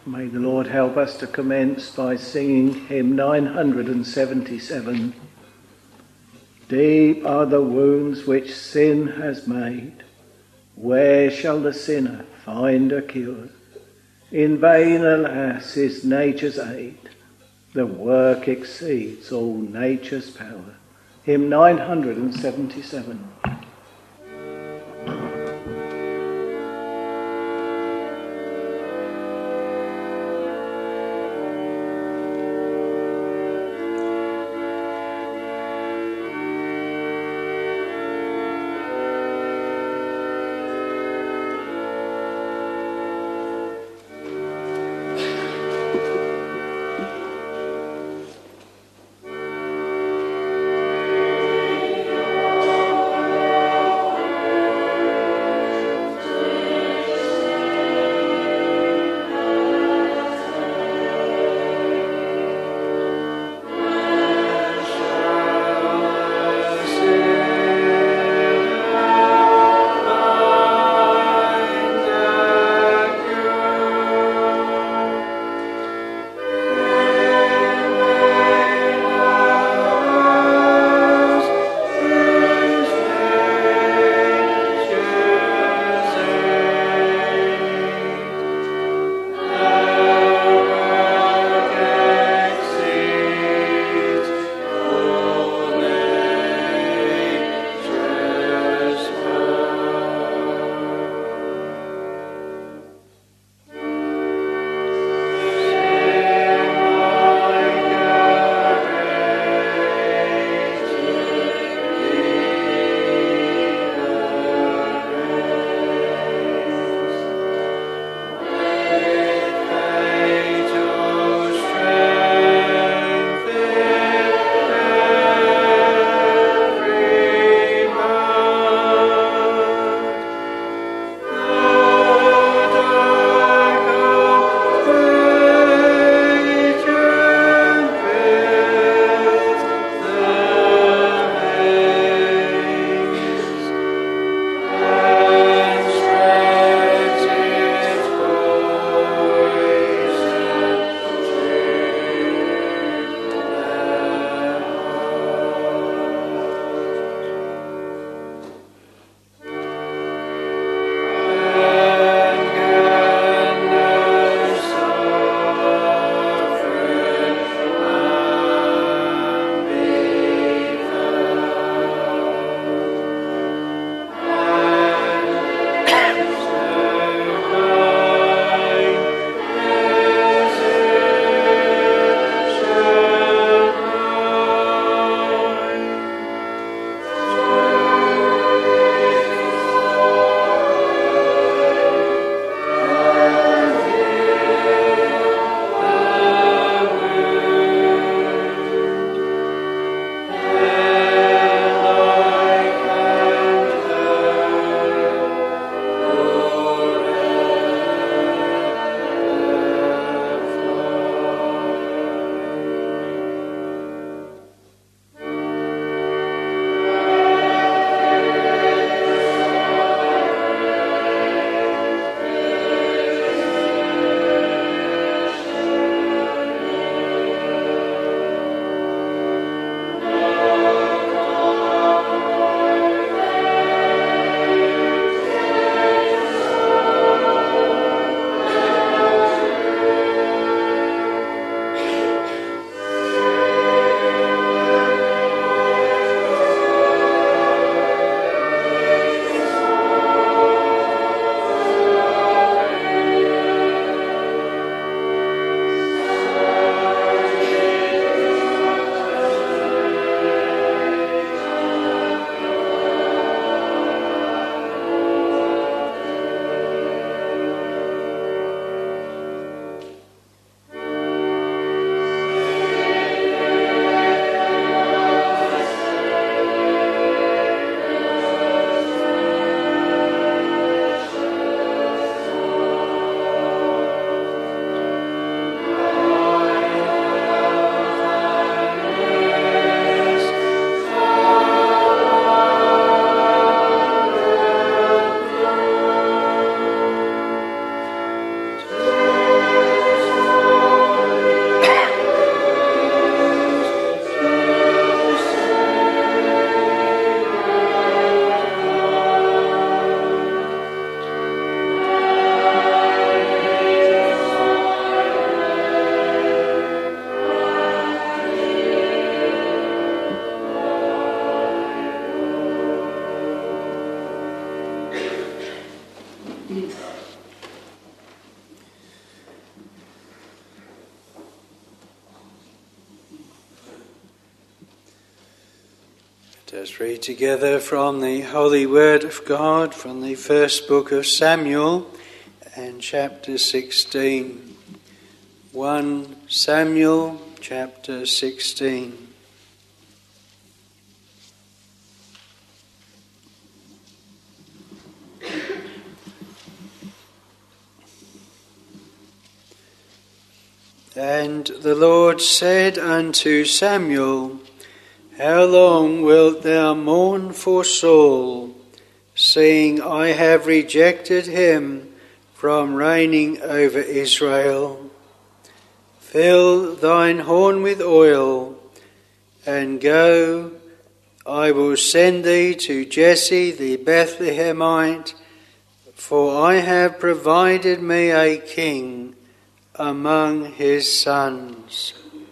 May the Lord help us to commence by singing hymn 977. Deep are the wounds which sin has made. Where shall the sinner find a cure? In vain, alas, is nature's aid. The work exceeds all nature's power. Hymn 977. Let us read together from the Holy Word of God, from the first book of Samuel and chapter 16. 1 Samuel chapter 16. And the Lord said unto Samuel, How long wilt thou mourn for Saul, seeing I have rejected him from reigning over Israel? Fill thine horn with oil, and go, I will send thee to Jesse the Bethlehemite, for I have provided me a king among his sons.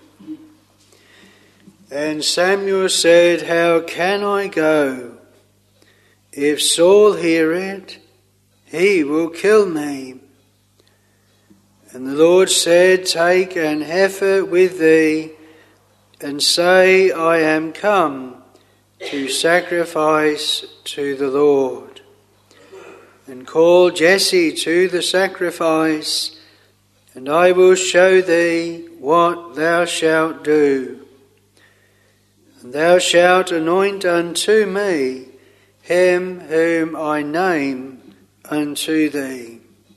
And Samuel said, How can I go? If Saul hear it, he will kill me. And the Lord said, Take an heifer with thee, and say, I am come to sacrifice to the Lord. And call Jesse to the sacrifice, and I will show thee what thou shalt do. And thou shalt anoint unto me him whom I name unto thee.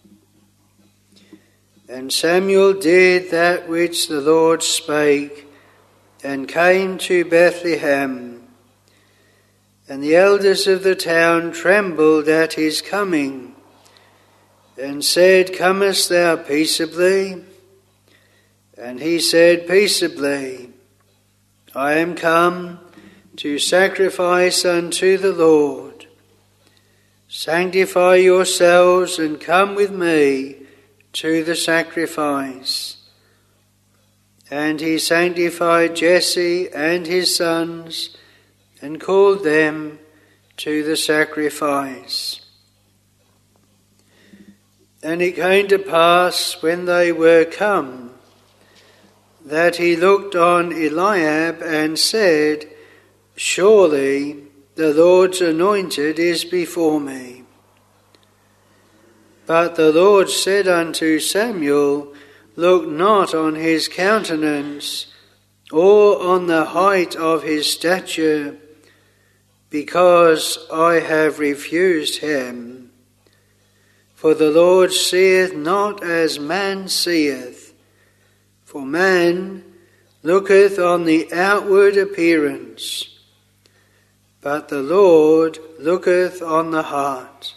And Samuel did that which the Lord spake, and came to Bethlehem. And the elders of the town trembled at his coming, and said, Comest thou peaceably? And he said, Peaceably. I am come to sacrifice unto the Lord. Sanctify yourselves and come with me to the sacrifice. And he sanctified Jesse and his sons, and called them to the sacrifice. And it came to pass, when they were come, that he looked on Eliab and said, Surely the Lord's anointed is before me. But the Lord said unto Samuel, Look not on his countenance, or on the height of his stature, because I have refused him. For the Lord seeth not as man seeth. For man looketh on the outward appearance, but the Lord looketh on the heart.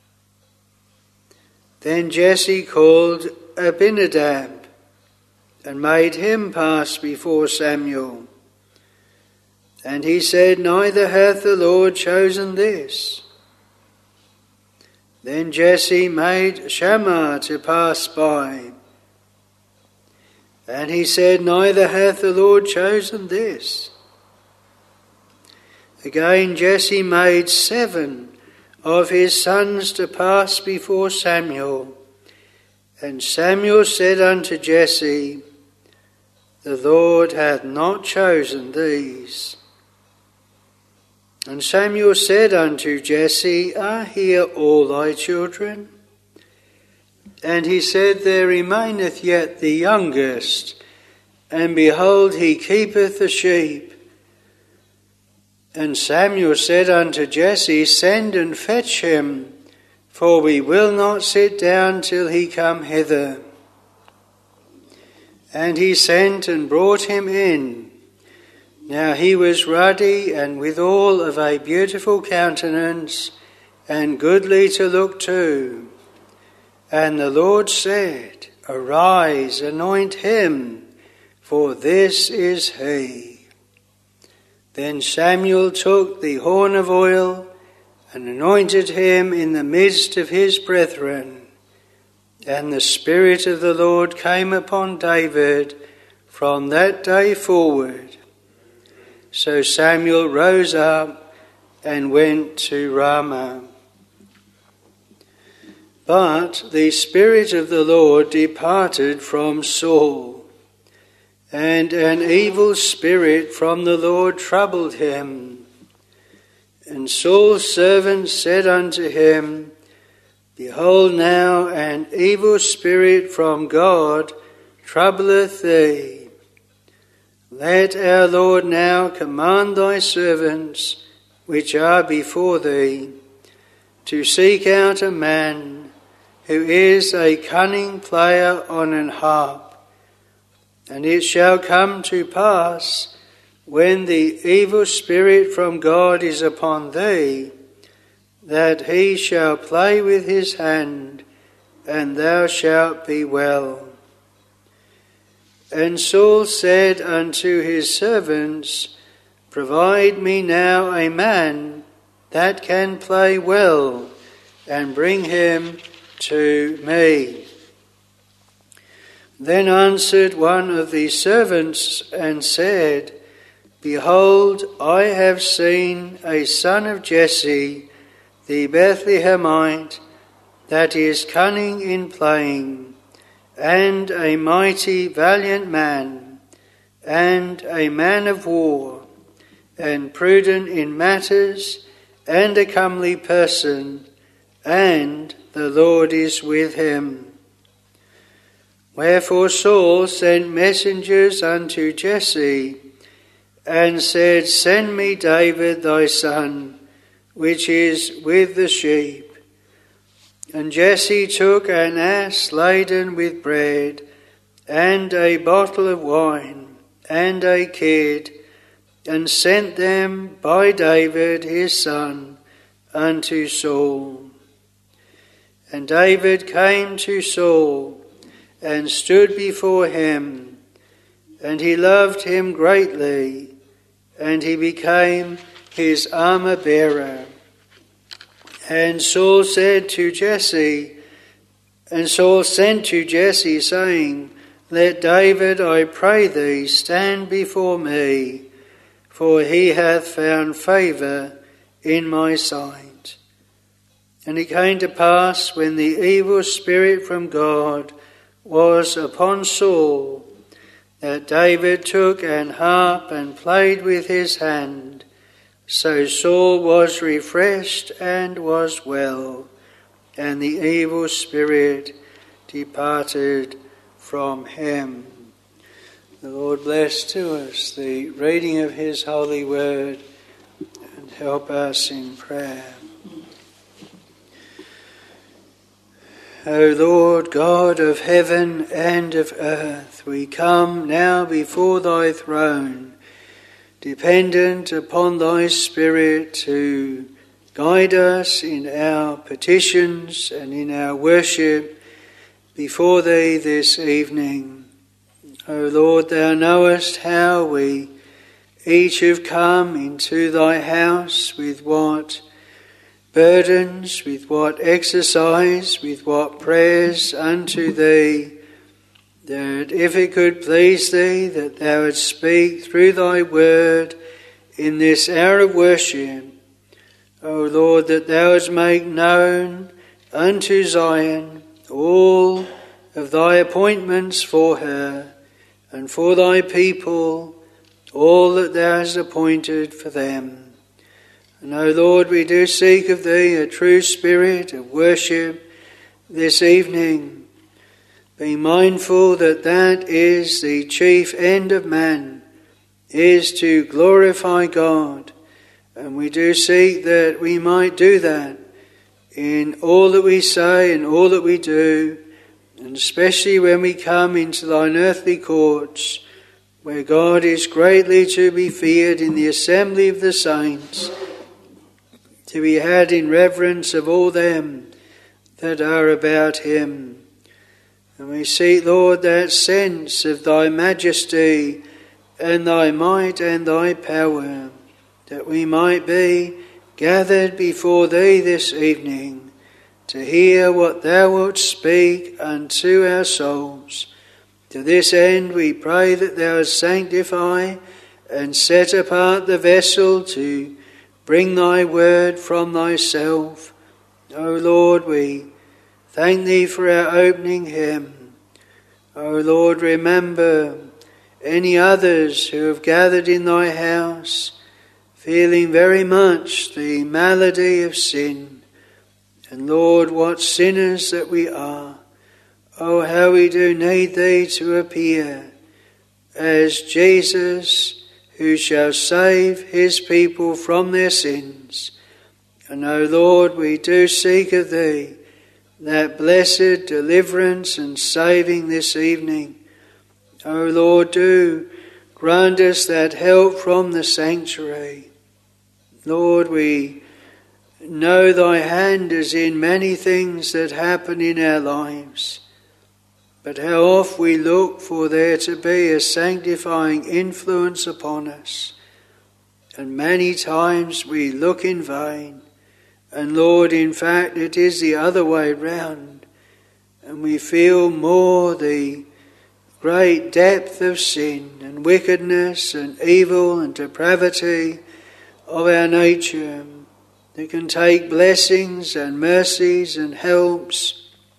Then Jesse called Abinadab, and made him pass before Samuel. And he said, Neither hath the Lord chosen this. Then Jesse made Shammah to pass by. And he said, Neither hath the Lord chosen this. Again Jesse made 7 of his sons to pass before Samuel. And Samuel said unto Jesse, The Lord hath not chosen these. And Samuel said unto Jesse, Are here all thy children? And he said, There remaineth yet the youngest, and behold, he keepeth the sheep. And Samuel said unto Jesse, Send and fetch him, for we will not sit down till he come hither. And he sent and brought him in. Now he was ruddy, and withal of a beautiful countenance, and goodly to look to. And the Lord said, Arise, anoint him, for this is he. Then Samuel took the horn of oil, and anointed him in the midst of his brethren. And the Spirit of the Lord came upon David from that day forward. So Samuel rose up and went to Ramah. But the Spirit of the Lord departed from Saul, and an evil spirit from the Lord troubled him. And Saul's servant said unto him, Behold now, an evil spirit from God troubleth thee. Let our Lord now command thy servants, which are before thee, to seek out a man who is a cunning player on an harp. And it shall come to pass, when the evil spirit from God is upon thee, that he shall play with his hand, and thou shalt be well. And Saul said unto his servants, Provide me now a man that can play well, and bring him to me. Then answered one of the servants and said, Behold, I have seen a son of Jesse, the Bethlehemite, that is cunning in playing, and a mighty valiant man, and a man of war, and prudent in matters, and a comely person, and the Lord is with him. Wherefore Saul sent messengers unto Jesse, and said, Send me David thy son, which is with the sheep. And Jesse took an ass laden with bread, and a bottle of wine, and a kid, and sent them by David his son unto Saul. And David came to Saul, and stood before him, and he loved him greatly, and he became his armour-bearer. And Saul sent to Jesse, saying, Let David, I pray thee, stand before me, for he hath found favour in my sight. And it came to pass, when the evil spirit from God was upon Saul, that David took an harp and played with his hand. So Saul was refreshed and was well, and the evil spirit departed from him. The Lord bless to us the reading of his holy word, and help us in prayer. O Lord God of heaven and of earth, we come now before thy throne, dependent upon thy Spirit to guide us in our petitions and in our worship before thee this evening. O Lord, thou knowest how we each have come into thy house, with what burdens, with what exercise, with what prayers unto thee, that if it could please thee, that thou wouldst speak through thy word in this hour of worship. O Lord, that thou wouldst make known unto Zion all of thy appointments for her, and for thy people all that thou hast appointed for them. And, O Lord, we do seek of thee a true spirit of worship this evening. Be mindful that that is the chief end of man, is to glorify God. And we do seek that we might do that in all that we say and all that we do, and especially when we come into thine earthly courts, where God is greatly to be feared in the assembly of the saints, to be had in reverence of all them that are about him. And we seek, Lord, that sense of thy majesty and thy might and thy power, that we might be gathered before thee this evening to hear what thou wilt speak unto our souls. To this end we pray that thou wilt sanctify and set apart the vessel to bring thy word from thyself. O Lord, we thank thee for our opening hymn. O Lord, remember any others who have gathered in thy house, feeling very much the malady of sin. And Lord, what sinners that we are. Oh, how we do need thee to appear as Jesus, who shall save his people from their sins. And O Lord, we do seek of thee that blessed deliverance and saving this evening. O Lord, do grant us that help from the sanctuary. Lord, we know thy hand is in many things that happen in our lives. But how oft we look for there to be a sanctifying influence upon us. And many times we look in vain. And Lord, in fact, it is the other way round. And we feel more the great depth of sin and wickedness and evil and depravity of our nature that can take blessings and mercies and helps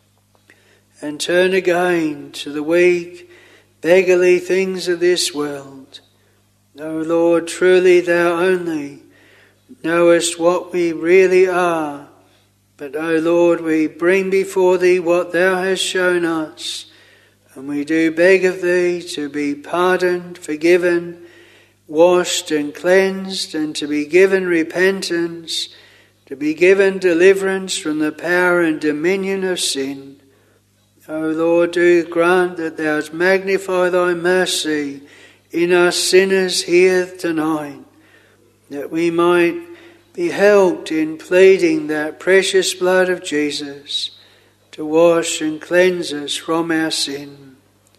and turn again to the weak, beggarly things of this world. O Lord, truly thou only knowest what we really are. But, O Lord, we bring before thee what thou hast shown us, and we do beg of thee to be pardoned, forgiven, washed and cleansed, and to be given repentance, to be given deliverance from the power and dominion of sin. O Lord, do grant that thou magnify thy mercy in us sinners here tonight, that we might be helped in pleading that precious blood of Jesus to wash and cleanse us from our sin.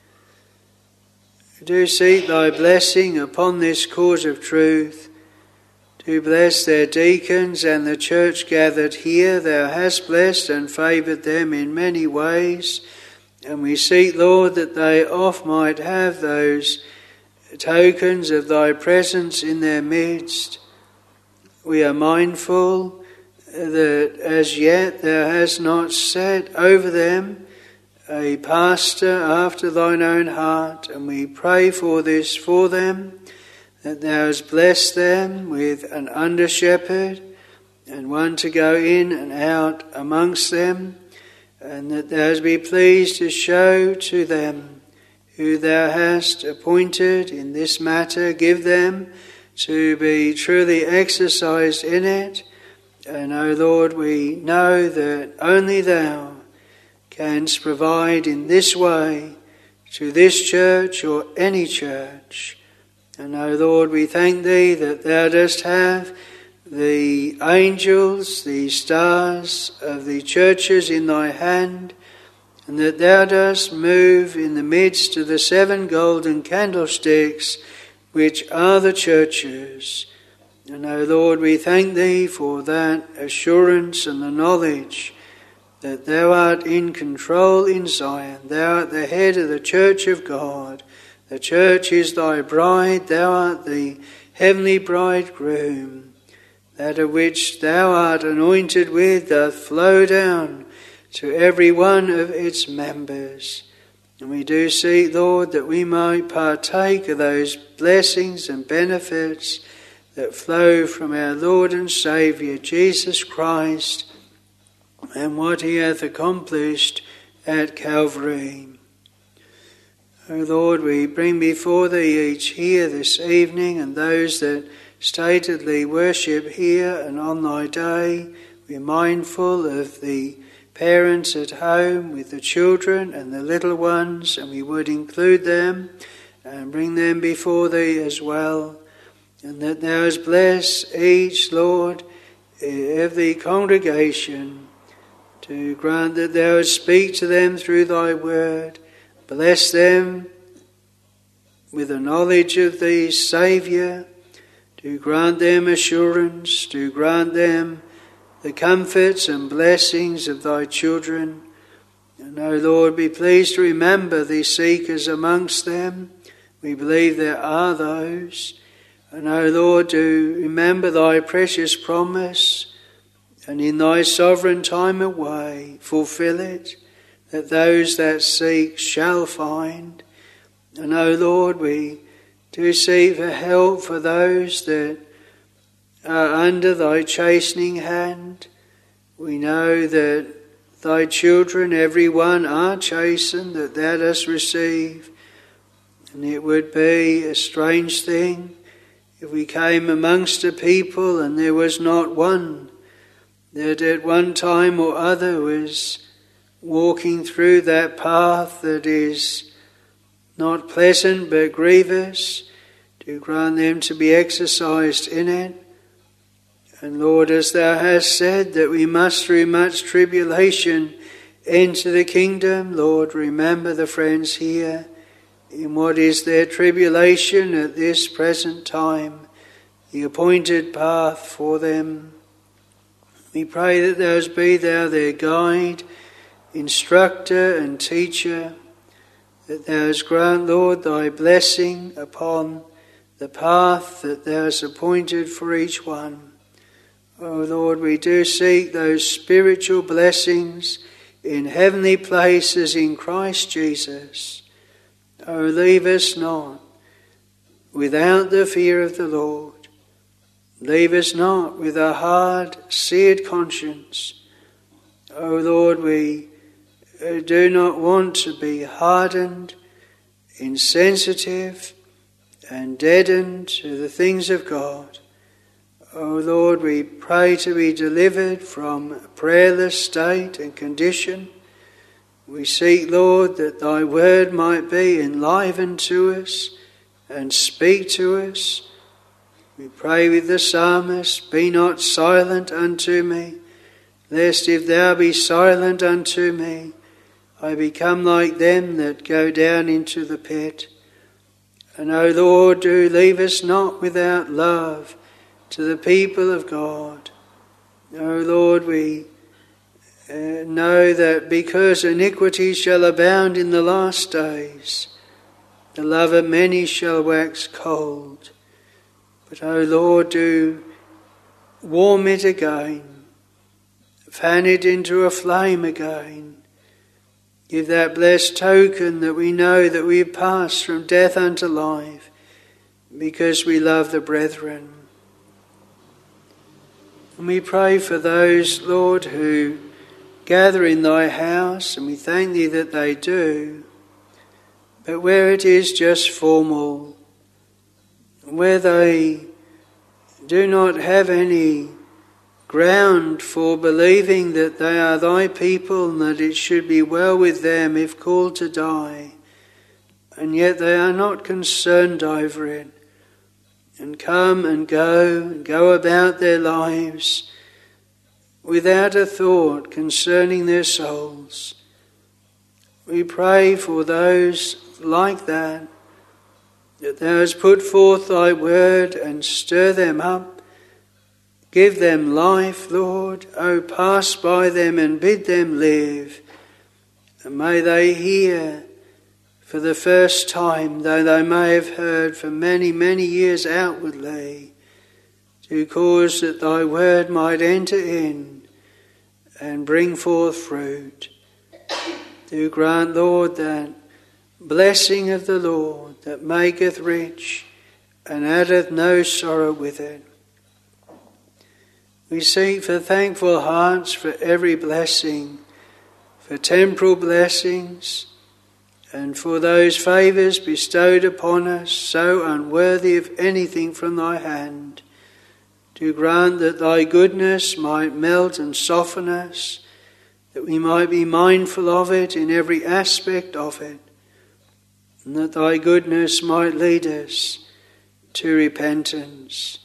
Do seek thy blessing upon this cause of truth. Do bless their deacons and the church gathered here. Thou hast blessed and favoured them in many ways. And we seek, Lord, that they oft might have those tokens of thy presence in their midst. We are mindful that as yet thou hast not set over them a pastor after thine own heart, and we pray for this for them, that thou hast blessed them with an under-shepherd and one to go in and out amongst them, and that thou hast been pleased to show to them who thou hast appointed in this matter, give them to be truly exercised in it. And, O Lord, we know that only thou canst provide in this way to this church or any church. And, O Lord, we thank thee that thou dost have the angels, the stars of the churches in thy hand, and that thou dost move in the midst of the 7 golden candlesticks, which are the churches. And, O Lord, we thank thee for that assurance and the knowledge that thou art in control in Zion. Thou art the head of the church of God. The church is thy bride. Thou art the heavenly bridegroom. That of which thou art anointed with doth flow down to every one of its members. And we do seek, Lord, that we might partake of those blessings and benefits that flow from our Lord and Saviour, Jesus Christ, and what he hath accomplished at Calvary. O Lord, we bring before thee each here this evening, and those that statedly worship here and on thy day. We're mindful of the parents at home with the children and the little ones, and we would include them and bring them before thee as well. And that thou hast blessed each, Lord, of the congregation, to grant that thou hast speak to them through thy word. Bless them with the knowledge of the Saviour, to grant them assurance, to grant them the comforts and blessings of thy children. And, O Lord, be pleased to remember the seekers amongst them. We believe there are those. And, O Lord, to remember thy precious promise and in thy sovereign time and way fulfill it, that those that seek shall find. And, O Lord, we do seek for help for those that are under thy chastening hand. We know that thy children, every one, are chastened, that thou dost receive. And it would be a strange thing if we came amongst a people and there was not one that at one time or other was walking through that path that is not pleasant but grievous. Do grant them to be exercised in it. And Lord, as thou hast said that we must through much tribulation enter the kingdom, Lord, remember the friends here in what is their tribulation at this present time, the appointed path for them. We pray that thou be thou their guide, instructor and teacher, that thou grant, Lord, thy blessing upon the path that thou hast appointed for each one. O Lord, we do seek those spiritual blessings in heavenly places in Christ Jesus. O leave us not without the fear of the Lord. Leave us not with a hard, seared conscience. O Lord, we do not want to be hardened, insensitive, and deadened to the things of God. O Lord, we pray to be delivered from a prayerless state and condition. We seek, Lord, that thy word might be enlivened to us and speak to us. We pray with the psalmist, be not silent unto me, lest if thou be silent unto me, I become like them that go down into the pit. And, O Lord, do leave us not without love to the people of God. O Lord, we know that because iniquity shall abound in the last days, the love of many shall wax cold. But, O Lord, do warm it again, fan it into a flame again. Give that blessed token that we know that we have passed from death unto life because we love the brethren. And we pray for those, Lord, who gather in thy house, and we thank thee that they do, but where it is just formal, where they do not have any ground for believing that they are thy people and that it should be well with them if called to die, and yet they are not concerned over it, and come and go about their lives without a thought concerning their souls. We pray for those like that thou hast put forth thy word and stir them up. Give them life, Lord. O pass by them and bid them live. And may they hear for the first time, though they may have heard for many, many years outwardly, to cause that thy word might enter in and bring forth fruit. Do grant, Lord, that blessing of the Lord that maketh rich and addeth no sorrow with it. We seek for thankful hearts for every blessing, for temporal blessings, and for those favours bestowed upon us, so unworthy of anything from thy hand. Do grant that thy goodness might melt and soften us, that we might be mindful of it in every aspect of it, and that thy goodness might lead us to repentance.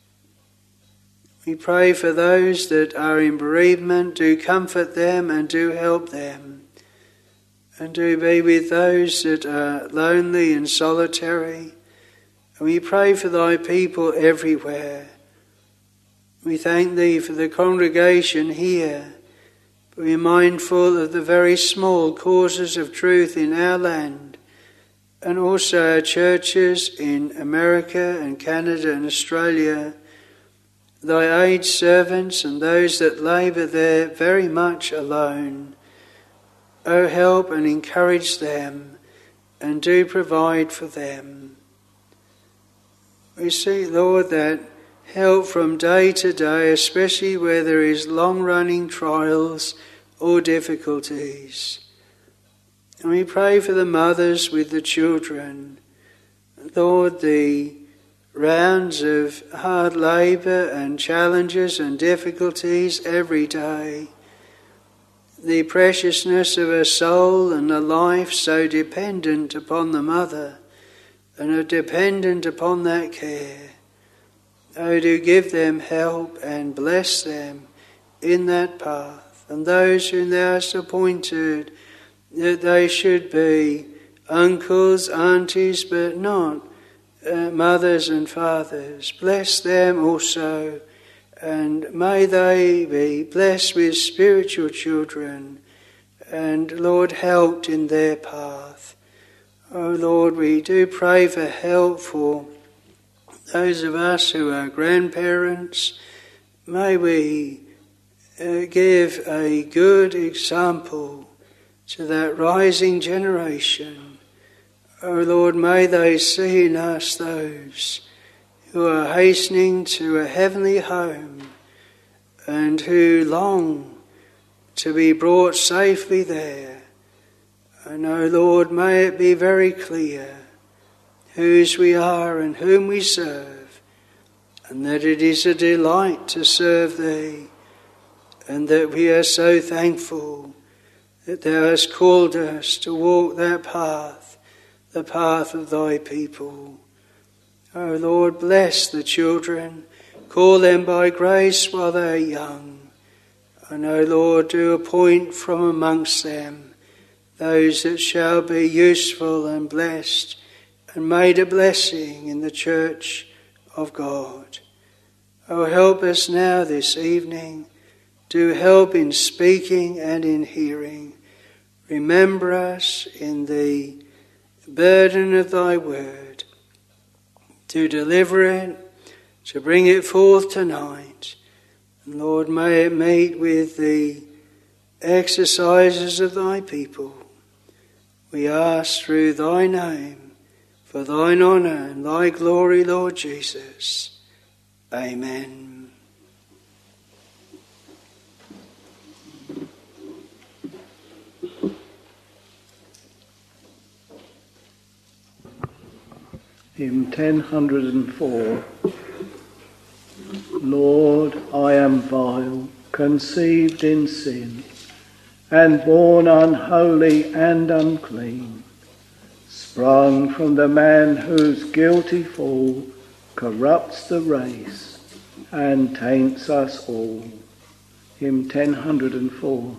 We pray for those that are in bereavement. Do comfort them and do help them. And do be with those that are lonely and solitary. And we pray for thy people everywhere. We thank thee for the congregation here. But we are mindful of the very small causes of truth in our land, and also our churches in America and Canada and Australia. thy aged servants and those that labour there very much alone. O help and encourage them, and do provide for them. We see, Lord, that help from day to day, especially where there is long-running trials or difficulties. And we pray for the mothers with the children. Lord, the rounds of hard labour and challenges and difficulties every day, the preciousness of a soul and a life so dependent upon the mother and are dependent upon that care. Oh, do give them help and bless them in that path. And those whom thou hast appointed that they should be uncles, aunties, but not mothers and fathers, bless them also, and may they be blessed with spiritual children, and Lord, helped in their path. Oh Lord, we do pray for help for those of us who are grandparents. May we give a good example to that rising generation. Oh Lord, may they see in us those who are hastening to a heavenly home and who long to be brought safely there. And oh Lord, may it be very clear whose we are and whom we serve, and that it is a delight to serve Thee, and that we are so thankful that Thou hast called us to walk that path, the path of Thy people. O Lord, bless the children, call them by grace while they are young. And O Lord, do appoint from amongst them those that shall be useful and blessed and made a blessing in the church of God. O help us now this evening, do help in speaking and in hearing. Remember us in the burden of Thy word, to deliver it, to bring it forth tonight. And Lord, may it meet with the exercises of Thy people. We ask through Thy name, for Thine honour and Thy glory, Lord Jesus. Amen. Hymn 1004. Lord, I am vile, conceived in sin, and born unholy and unclean, sprung from the man whose guilty fall corrupts the race and taints us all. Hymn 1004.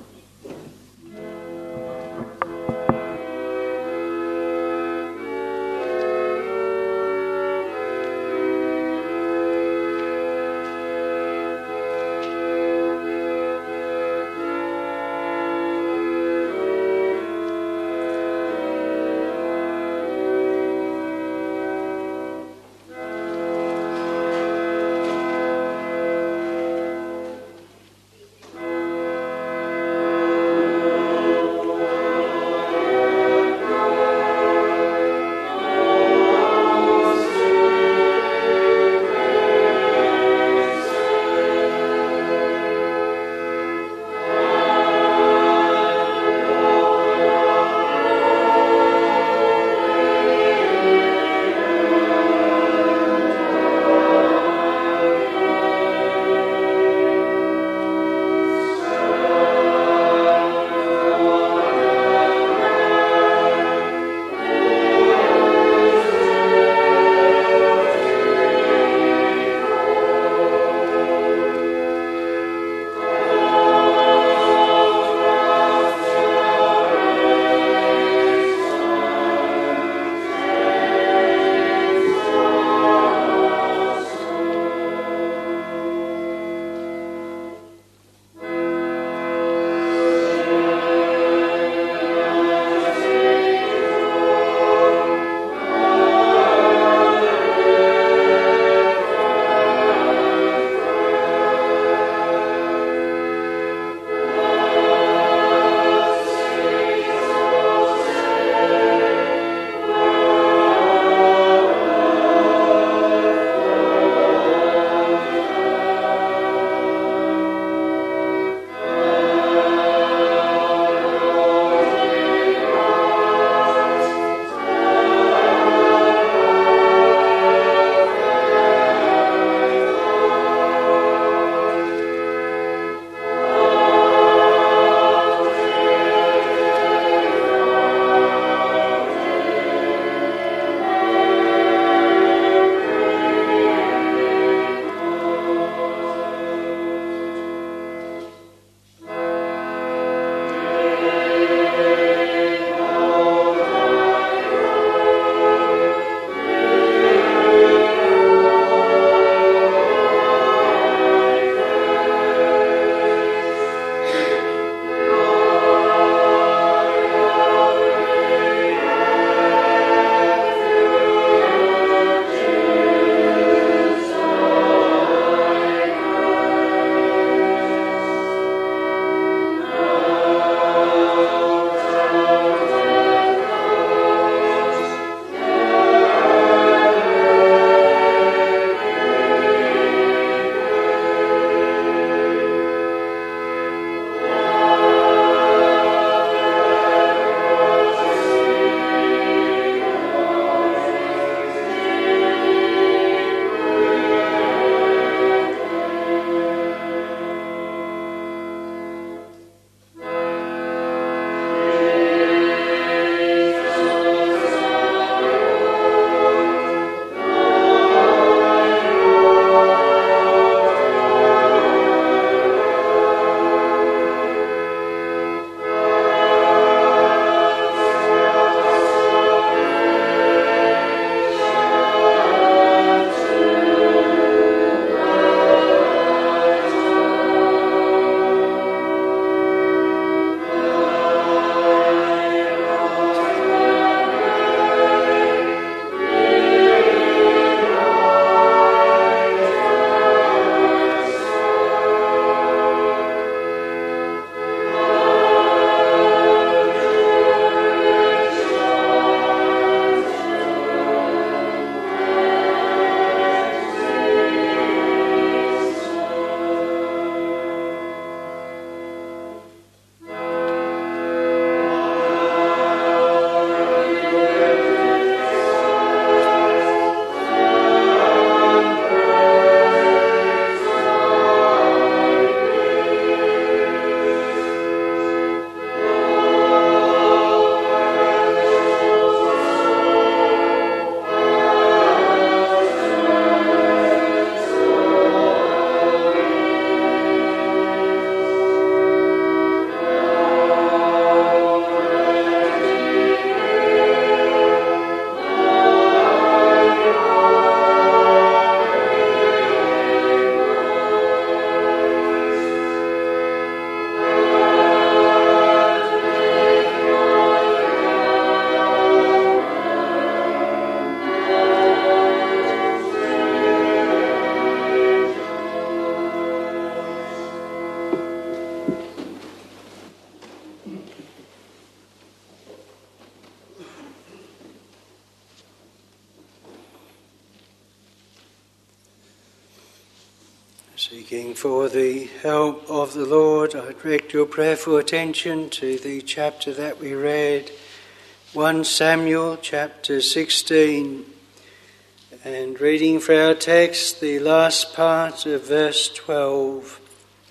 Seeking for the help of the Lord, I direct your prayerful attention to the chapter that we read, 1 Samuel chapter 16, and reading for our text the last part of verse 12.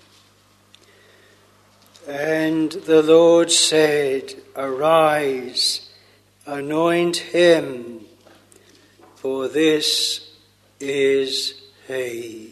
And the Lord said, Arise, anoint him, for this is he.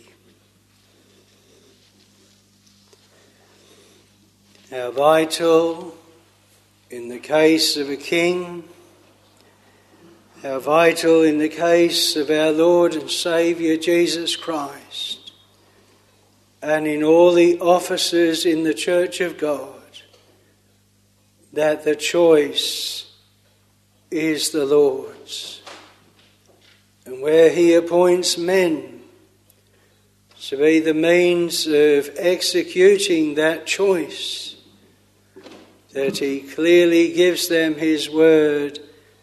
How vital in the case of a king, how vital in the case of our Lord and Saviour Jesus Christ, and in all the offices in the Church of God, that the choice is the Lord's. And where he appoints men to be the means of executing that choice, that he clearly gives them his word,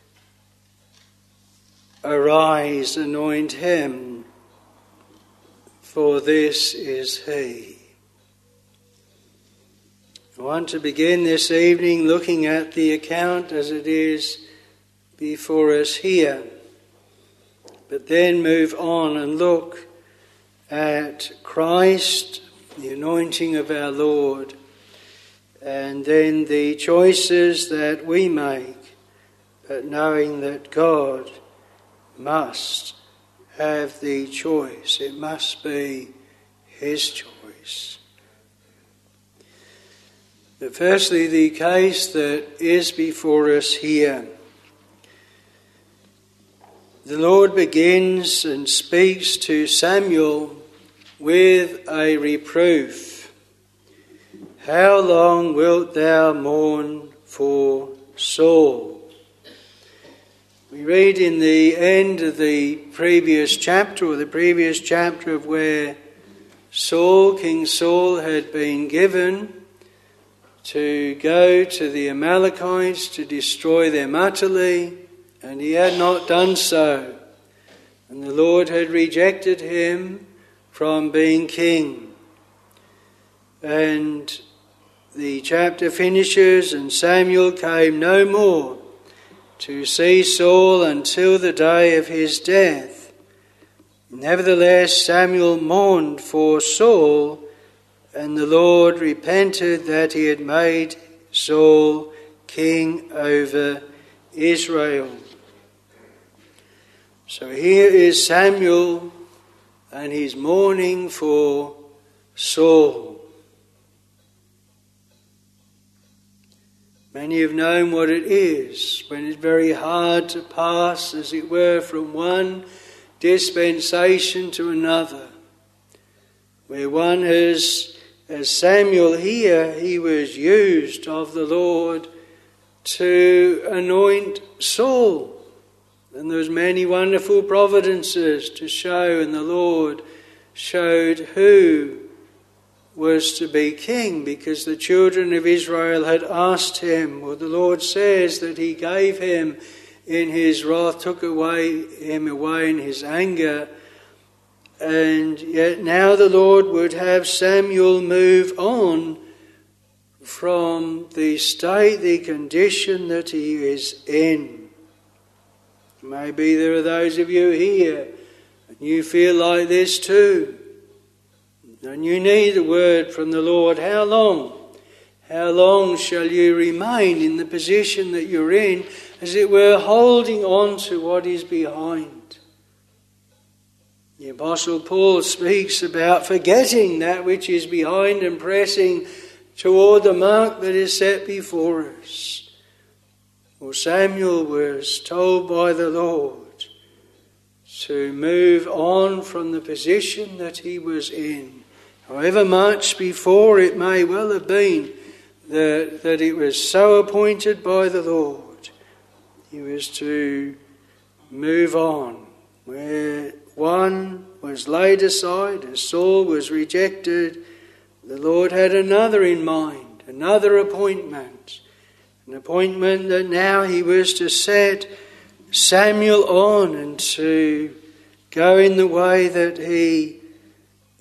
Arise, anoint him, for this is he. I want to begin this evening looking at the account as it is before us here, but then move on and look at Christ, the anointing of our Lord, and then the choices that we make, but knowing that God must have the choice. It must be his choice. But firstly, the case that is before us here. The Lord begins and speaks to Samuel with a reproof. How long wilt thou mourn for Saul? We read in the end of the previous chapter, or the previous chapter of where King Saul had been given to go to the Amalekites to destroy them utterly, and he had not done so. And the Lord had rejected him from being king. And the chapter finishes, and Samuel came no more to see Saul until the day of his death. Nevertheless, Samuel mourned for Saul, and the Lord repented that he had made Saul king over Israel. So here is Samuel, and he's mourning for Saul. Many have known what it is when it's very hard to pass, as it were, from one dispensation to another. Where one has, as Samuel here, he was used of the Lord to anoint Saul. And there was many wonderful providences to show, and the Lord showed who was to be king, because the children of Israel had asked him. Well, the Lord says that he gave him in his wrath, took him away in his anger, and yet now the Lord would have Samuel move on from the state, the condition that he is in. Maybe there are those of you here, and you feel like this too. And you need a word from the Lord. How long? How long shall you remain in the position that you're in, as it were, holding on to what is behind? The Apostle Paul speaks about forgetting that which is behind and pressing toward the mark that is set before us. Well, Samuel was told by the Lord to move on from the position that he was in. However much before it may well have been that it was so appointed by the Lord, he was to move on. Where one was laid aside, as Saul was rejected, the Lord had another in mind, another appointment. An appointment that now he was to set Samuel on and to go in the way that he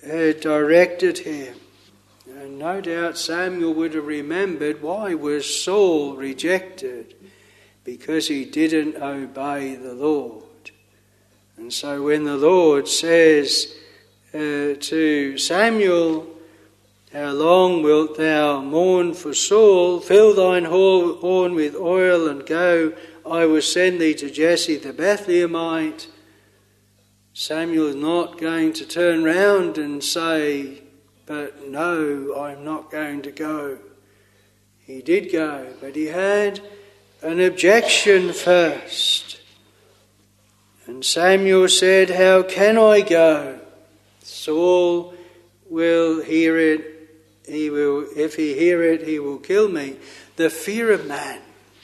had directed him. And no doubt Samuel would have remembered, why was Saul rejected? Because he didn't obey the Lord. And so when the Lord says to Samuel, how long wilt thou mourn for Saul? Fill thine horn with oil and go, I will send thee to Jesse the Bethlehemite. Samuel is not going to turn round and say, but no, I'm not going to go. He did go, but he had an objection first. And Samuel said, how can I go? Saul will hear it. If he hear it, he will kill me. The fear of man.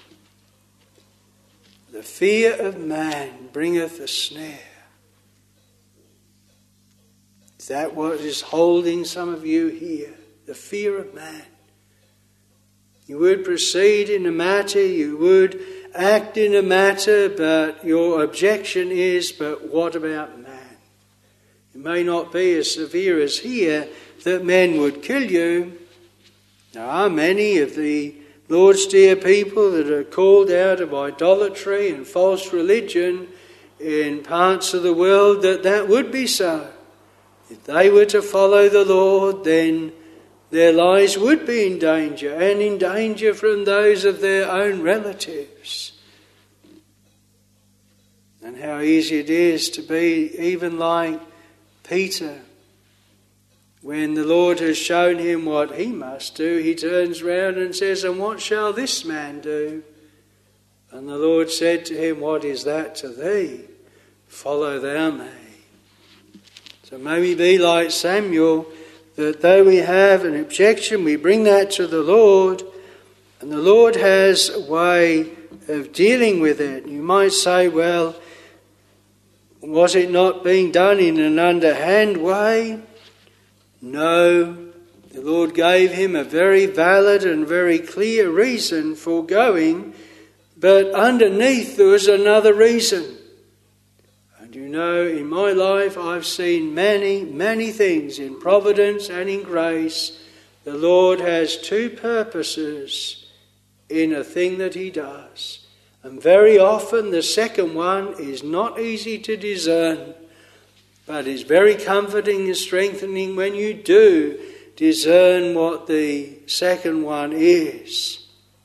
The fear of man bringeth a snare. Is that what is holding some of you here? The fear of man. You would proceed in a matter, you would act in a matter, but your objection is, but what about man? It may not be as severe as here, that men would kill you. There are many of the Lord's dear people that are called out of idolatry and false religion in parts of the world that would be so. If they were to follow the Lord, then their lives would be in danger, and in danger from those of their own relatives. And how easy it is to be even like Peter. When the Lord has shown him what he must do, he turns round and says, and what shall this man do? And the Lord said to him, what is that to thee? Follow thou me. So may we be like Samuel, that though we have an objection, we bring that to the Lord, and the Lord has a way of dealing with it. You might say, well, was it not being done in an underhand way? No, the Lord gave him a very valid and very clear reason for going, but underneath there was another reason. And you know, in my life I've seen many, many things in providence and in grace. The Lord has two purposes in a thing that he does. And very often the second one is not easy to discern, but is very comforting and strengthening when you do discern what the second one is.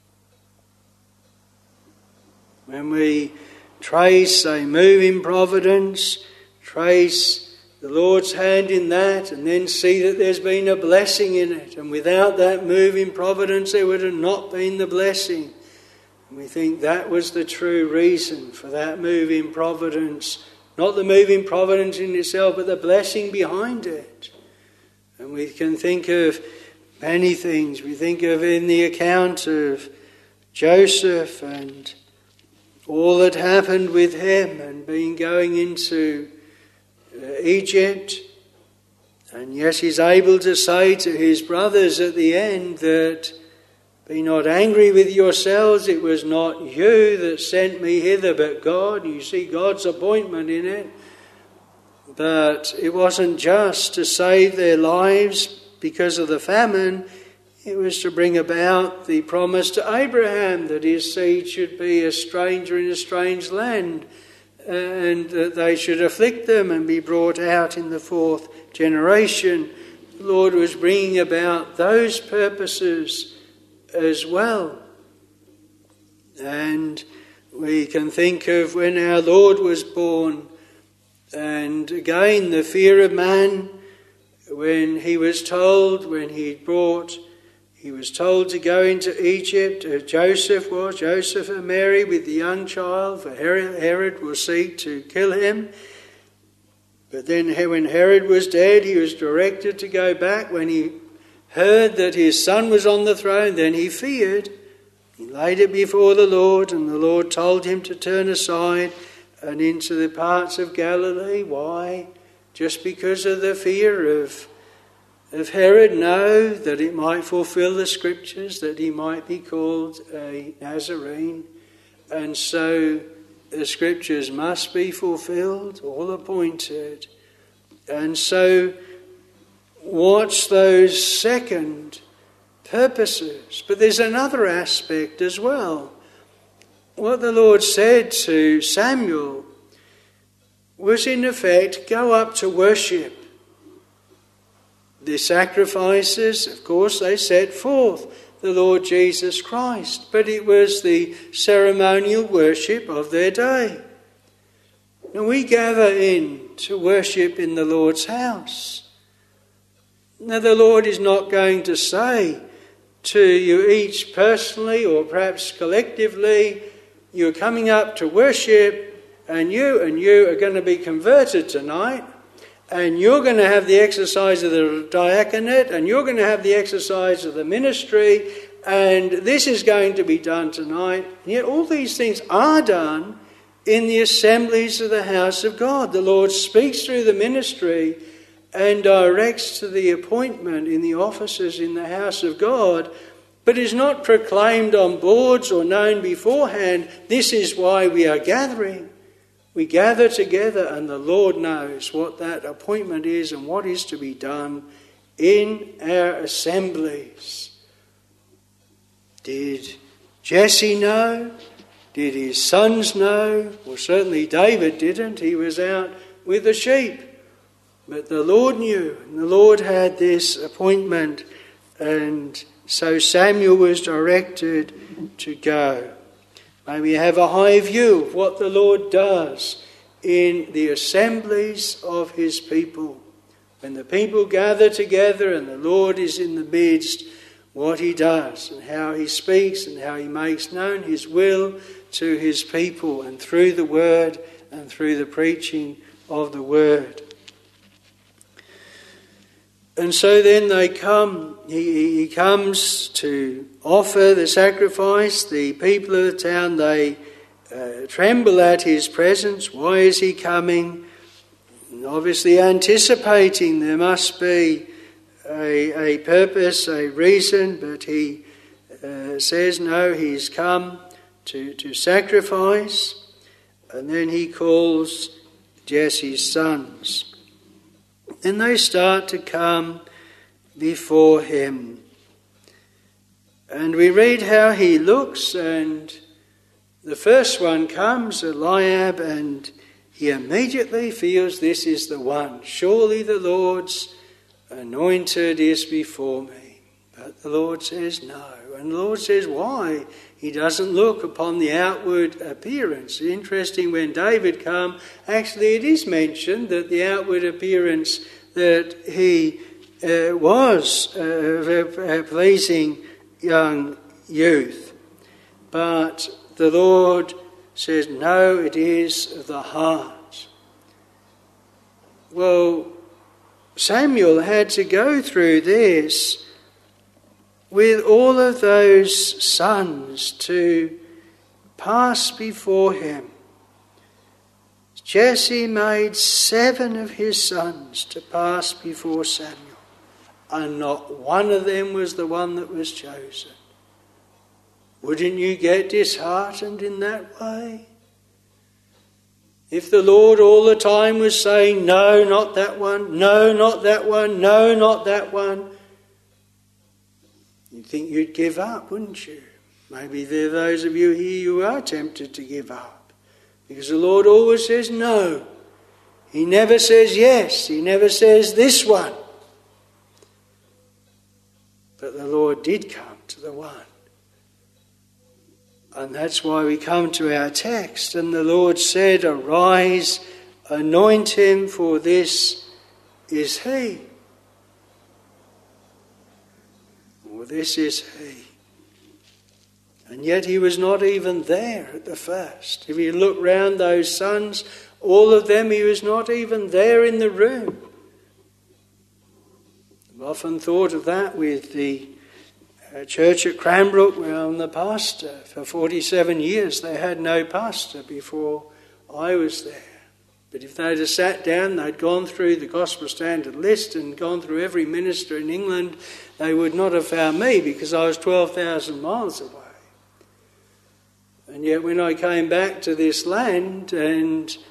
When we trace a move in providence, trace the Lord's hand in that, and then see that there's been a blessing in it. And without that move in providence, there would have not been the blessing. And we think that was the true reason for that move in providence. Not the move in providence in itself, but the blessing behind it. And we can think of many things. We think of in the account of Joseph and all that happened with him and going into Egypt. And yes, he's able to say to his brothers at the end that, be not angry with yourselves, it was not you that sent me hither, but God. You see God's appointment in it. But it wasn't just to save their lives because of the famine. It was to bring about the promise to Abraham that his seed should be a stranger in a strange land, and that they should afflict them and be brought out in the fourth generation. The Lord was bringing about those purposes as well. And we can think of when our Lord was born, and again the fear of man, when he was told to go into Egypt. Joseph and Mary with the young child, for Herod will seek to kill him. But then when Herod was dead, he was directed to go back. When he heard that his son was on the throne, then he feared. He laid it before the Lord, and the Lord told him to turn aside and into the parts of Galilee. Why? Just because of the fear of Herod? No, that it might fulfill the scriptures, that he might be called a Nazarene. And so the scriptures must be fulfilled, all appointed. And so what's those second purposes? But there's another aspect as well. What the Lord said to Samuel was in effect, go up to worship. The sacrifices, of course, they set forth the Lord Jesus Christ, but it was the ceremonial worship of their day. And we gather in to worship in the Lord's house. Now the Lord is not going to say to you each personally or perhaps collectively, you're coming up to worship and you are going to be converted tonight, and you're going to have the exercise of the diaconate, and you're going to have the exercise of the ministry, and this is going to be done tonight. And yet all these things are done in the assemblies of the house of God. The Lord speaks through the ministry and directs to the appointment in the offices in the house of God, but is not proclaimed on boards or known beforehand. This is why we are gathering. We gather together and the Lord knows what that appointment is and what is to be done in our assemblies. Did Jesse know? Did his sons know? Well, certainly David didn't. He was out with the sheep. But the Lord knew, and the Lord had this appointment, and so Samuel was directed to go. May we have a high view of what the Lord does in the assemblies of his people. When the people gather together and the Lord is in the midst, what he does and how he speaks and how he makes known his will to his people, and through the word and through the preaching of the word. And so then they come, he comes to offer the sacrifice. The people of the town, they tremble at his presence. Why is he coming? And obviously anticipating there must be a purpose, a reason, but he says no, he's come to sacrifice. And then he calls Jesse's sons. And they start to come before him. And we read how he looks, and the first one comes, Eliab, and he immediately feels this is the one. Surely the Lord's anointed is before me. But the Lord says no. And the Lord says why? He doesn't look upon the outward appearance. Interesting, when David came, actually it is mentioned that the outward appearance that he was a pleasing young youth. But the Lord says, no, it is of the heart. Well, Samuel had to go through this with all of those sons to pass before him. Jesse made 7 of his sons to pass before Samuel, and not one of them was the one that was chosen. Wouldn't you get disheartened in that way? If the Lord all the time was saying, no, not that one, no, not that one, no, not that one, you'd think you'd give up, wouldn't you? Maybe there are those of you here who are tempted to give up, because the Lord always says no. He never says yes. He never says this one. But the Lord did come to the one. And that's why we come to our text. And the Lord said, arise, anoint him, for this is he. Or this is he. And yet he was not even there at the first. If you look round those sons, all of them, he was not even there in the room. I've often thought of that with the church at Cranbrook, where I'm the pastor. For 47 years they had no pastor before I was there. But if they'd have sat down, they'd gone through the Gospel Standard List and gone through every minister in England, they would not have found me, because I was 12,000 miles away. And yet when I came back to this land and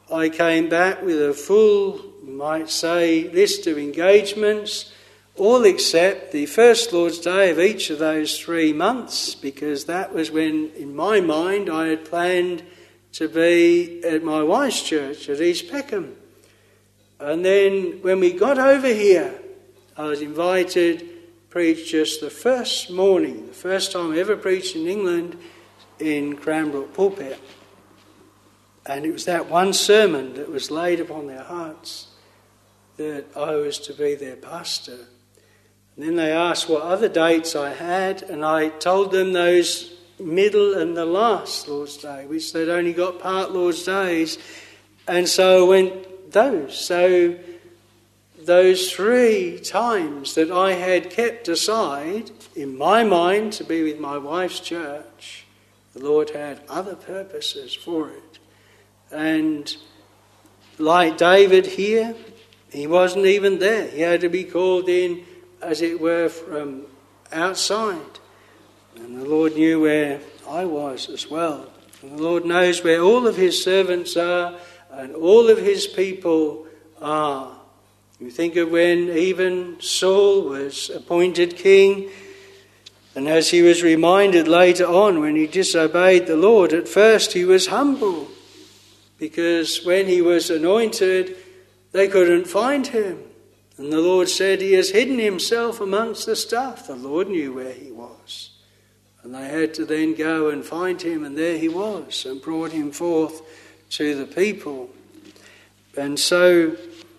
I came back with a full, you might say, list of engagements, all except the first Lord's Day of each of those 3 months, because that was when, in my mind, I had planned to be at my wife's church at East Peckham. And then when we got over here, I was invited to preach just the first morning, the first time I ever preached in England, in Cranbrook pulpit. And it was that one sermon that was laid upon their hearts that I was to be their pastor. And then they asked what other dates I had, and I told them those middle and the last Lord's Day, which they'd only got part Lord's Days. And so I went those. So those 3 times that I had kept aside in my mind to be with my wife's church, the Lord had other purposes for it. And like David here, he wasn't even there. He had to be called in, as it were, from outside. And the Lord knew where I was as well. And the Lord knows where all of his servants are and all of his people are. You think of when even Saul was appointed king, and as he was reminded later on when he disobeyed the Lord, at first he was humble, because when he was anointed, they couldn't find him. And the Lord said, he has hidden himself amongst the stuff. The Lord knew where he was. And they had to then go and find him, and there he was, and brought him forth to the people. And so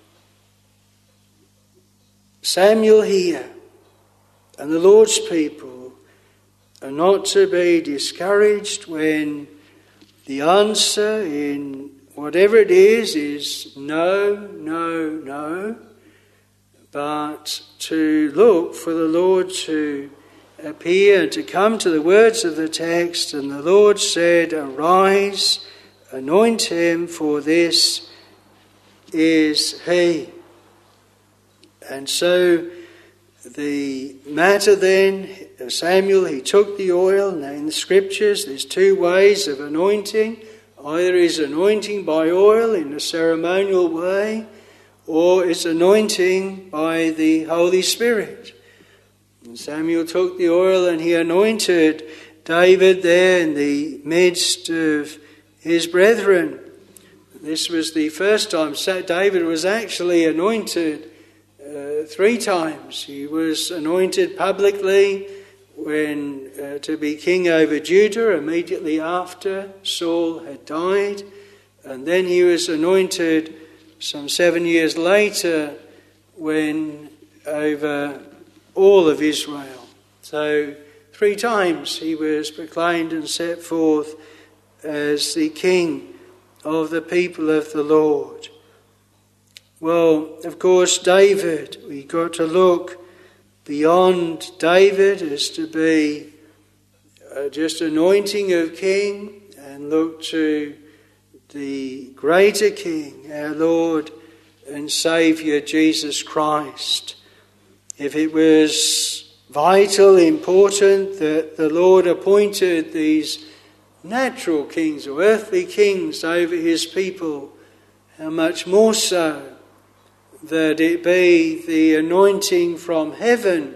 Samuel here and the Lord's people are not to be discouraged when the answer in whatever it is no, no, no, but to look for the Lord to appear and to come to the words of the text. And the Lord said, arise, anoint him, for this is he. And so the matter then, Samuel, he took the oil. Now in the scriptures there's 2 ways of anointing. Either is anointing by oil in a ceremonial way, or it's anointing by the Holy Spirit. And Samuel took the oil and he anointed David there in the midst of his brethren. This was the first time David was actually anointed 3 times. He was anointed publicly when to be king over Judah immediately after Saul had died, and then he was anointed some 7 years later when over all of Israel. So 3 times he was proclaimed and set forth as the king of the people of the Lord. Well, of course, David, we got to look beyond David as to be just anointing of king, and look to the greater King, our Lord and Saviour Jesus Christ. If it was vital, important that the Lord appointed these natural kings or earthly kings over his people, how much more so that it be the anointing from heaven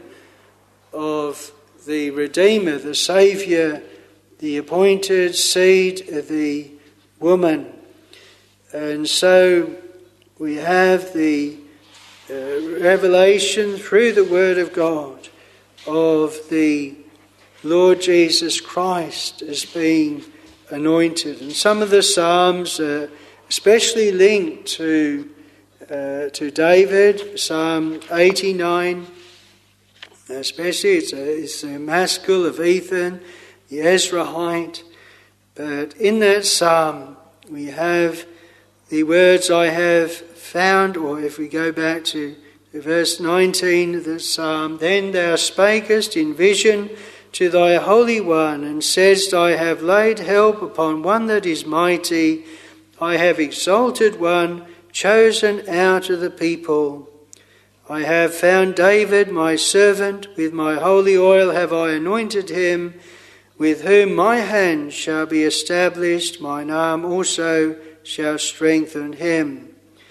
of the Redeemer, the Saviour, the appointed seed of the woman. And so we have the revelation through the Word of God of the Lord Jesus Christ as being anointed. And some of the Psalms are especially linked to David. Psalm 89, especially, it's the Maskil of Ethan, the Ezrahite. But in that psalm we have the words I have found, or if we go back to verse 19 of the psalm, then thou spakest in vision to thy Holy One, and saidst, I have laid help upon one that is mighty, I have exalted one, chosen out of the people. I have found David my servant, with my holy oil have I anointed him, with whom my hand shall be established, mine arm also shall strengthen him.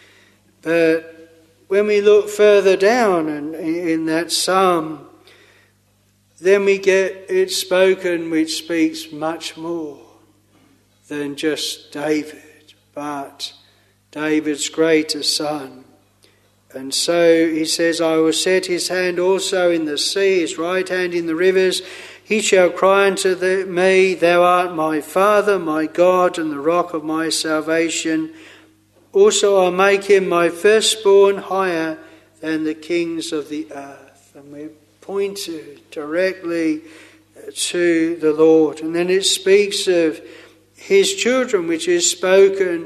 But when we look further down in that psalm, then we get it spoken which speaks much more than just David, but David's greater son. And so he says, I will set his hand also in the sea, his right hand in the rivers. He shall cry unto me, Thou art my Father, my God, and the rock of my salvation. Also I'll make him my firstborn higher than the kings of the earth. And we're pointed directly to the Lord. And then it speaks of his children, which is spoken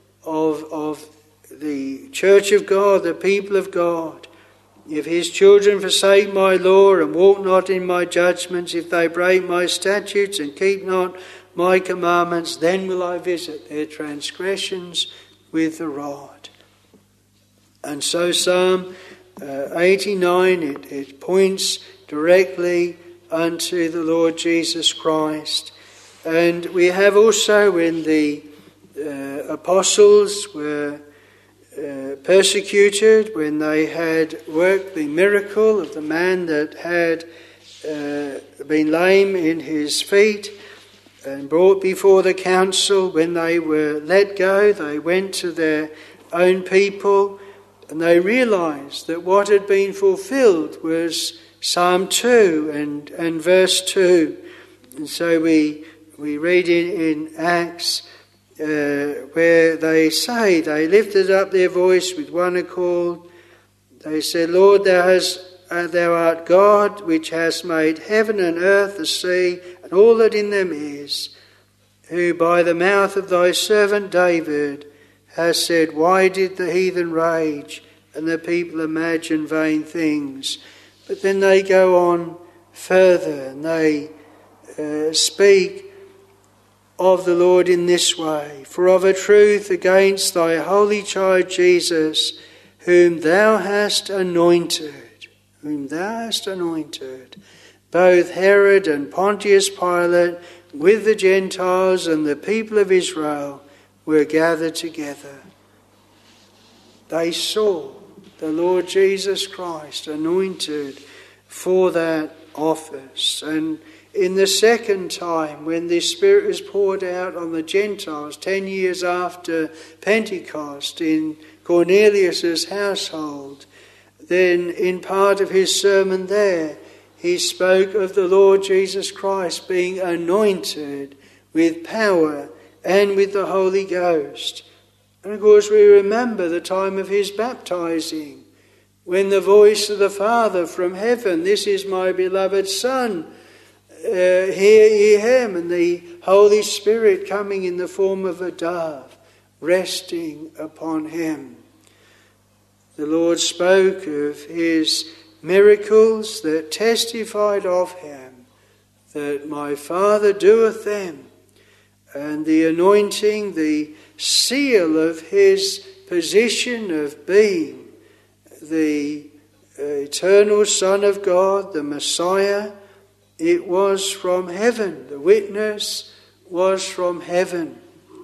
of the church of God, the people of God. If his children forsake my law and walk not in my judgments, if they break my statutes and keep not my commandments, then will I visit their transgressions with the rod. And so Psalm 89, it points directly unto the Lord Jesus Christ. And we have also when the apostles were persecuted, when they had worked the miracle of the man that had been lame in his feet and brought before the council, when they were let go, they went to their own people and they realized that what had been fulfilled was Psalm 2 and verse 2. And so we read in Acts where they say, they lifted up their voice with one accord. They said, Lord, thou art God, which hast made heaven and earth, the sea, and all that in them is, who by the mouth of thy servant David has said, why did the heathen rage and the people imagine vain things? But then they go on further and they speak of the Lord in this way. For of a truth against thy holy child Jesus, whom thou hast anointed, both Herod and Pontius Pilate with the Gentiles and the people of Israel were gathered together. They saw the Lord Jesus Christ anointed for that office. And in the second time, when the Spirit was poured out on the Gentiles, 10 years after Pentecost in Cornelius' household, then in part of his sermon there, he spoke of the Lord Jesus Christ being anointed with power and with the Holy Ghost. And of course we remember the time of his baptizing, when the voice of the Father from heaven, this is my beloved Son, hear ye him, and the Holy Spirit coming in the form of a dove, resting upon him. The Lord spoke of his miracles that testified of him, that my Father doeth them, and the anointing, the seal of his position of being the eternal Son of God, the Messiah. It was from heaven. The witness was from heaven.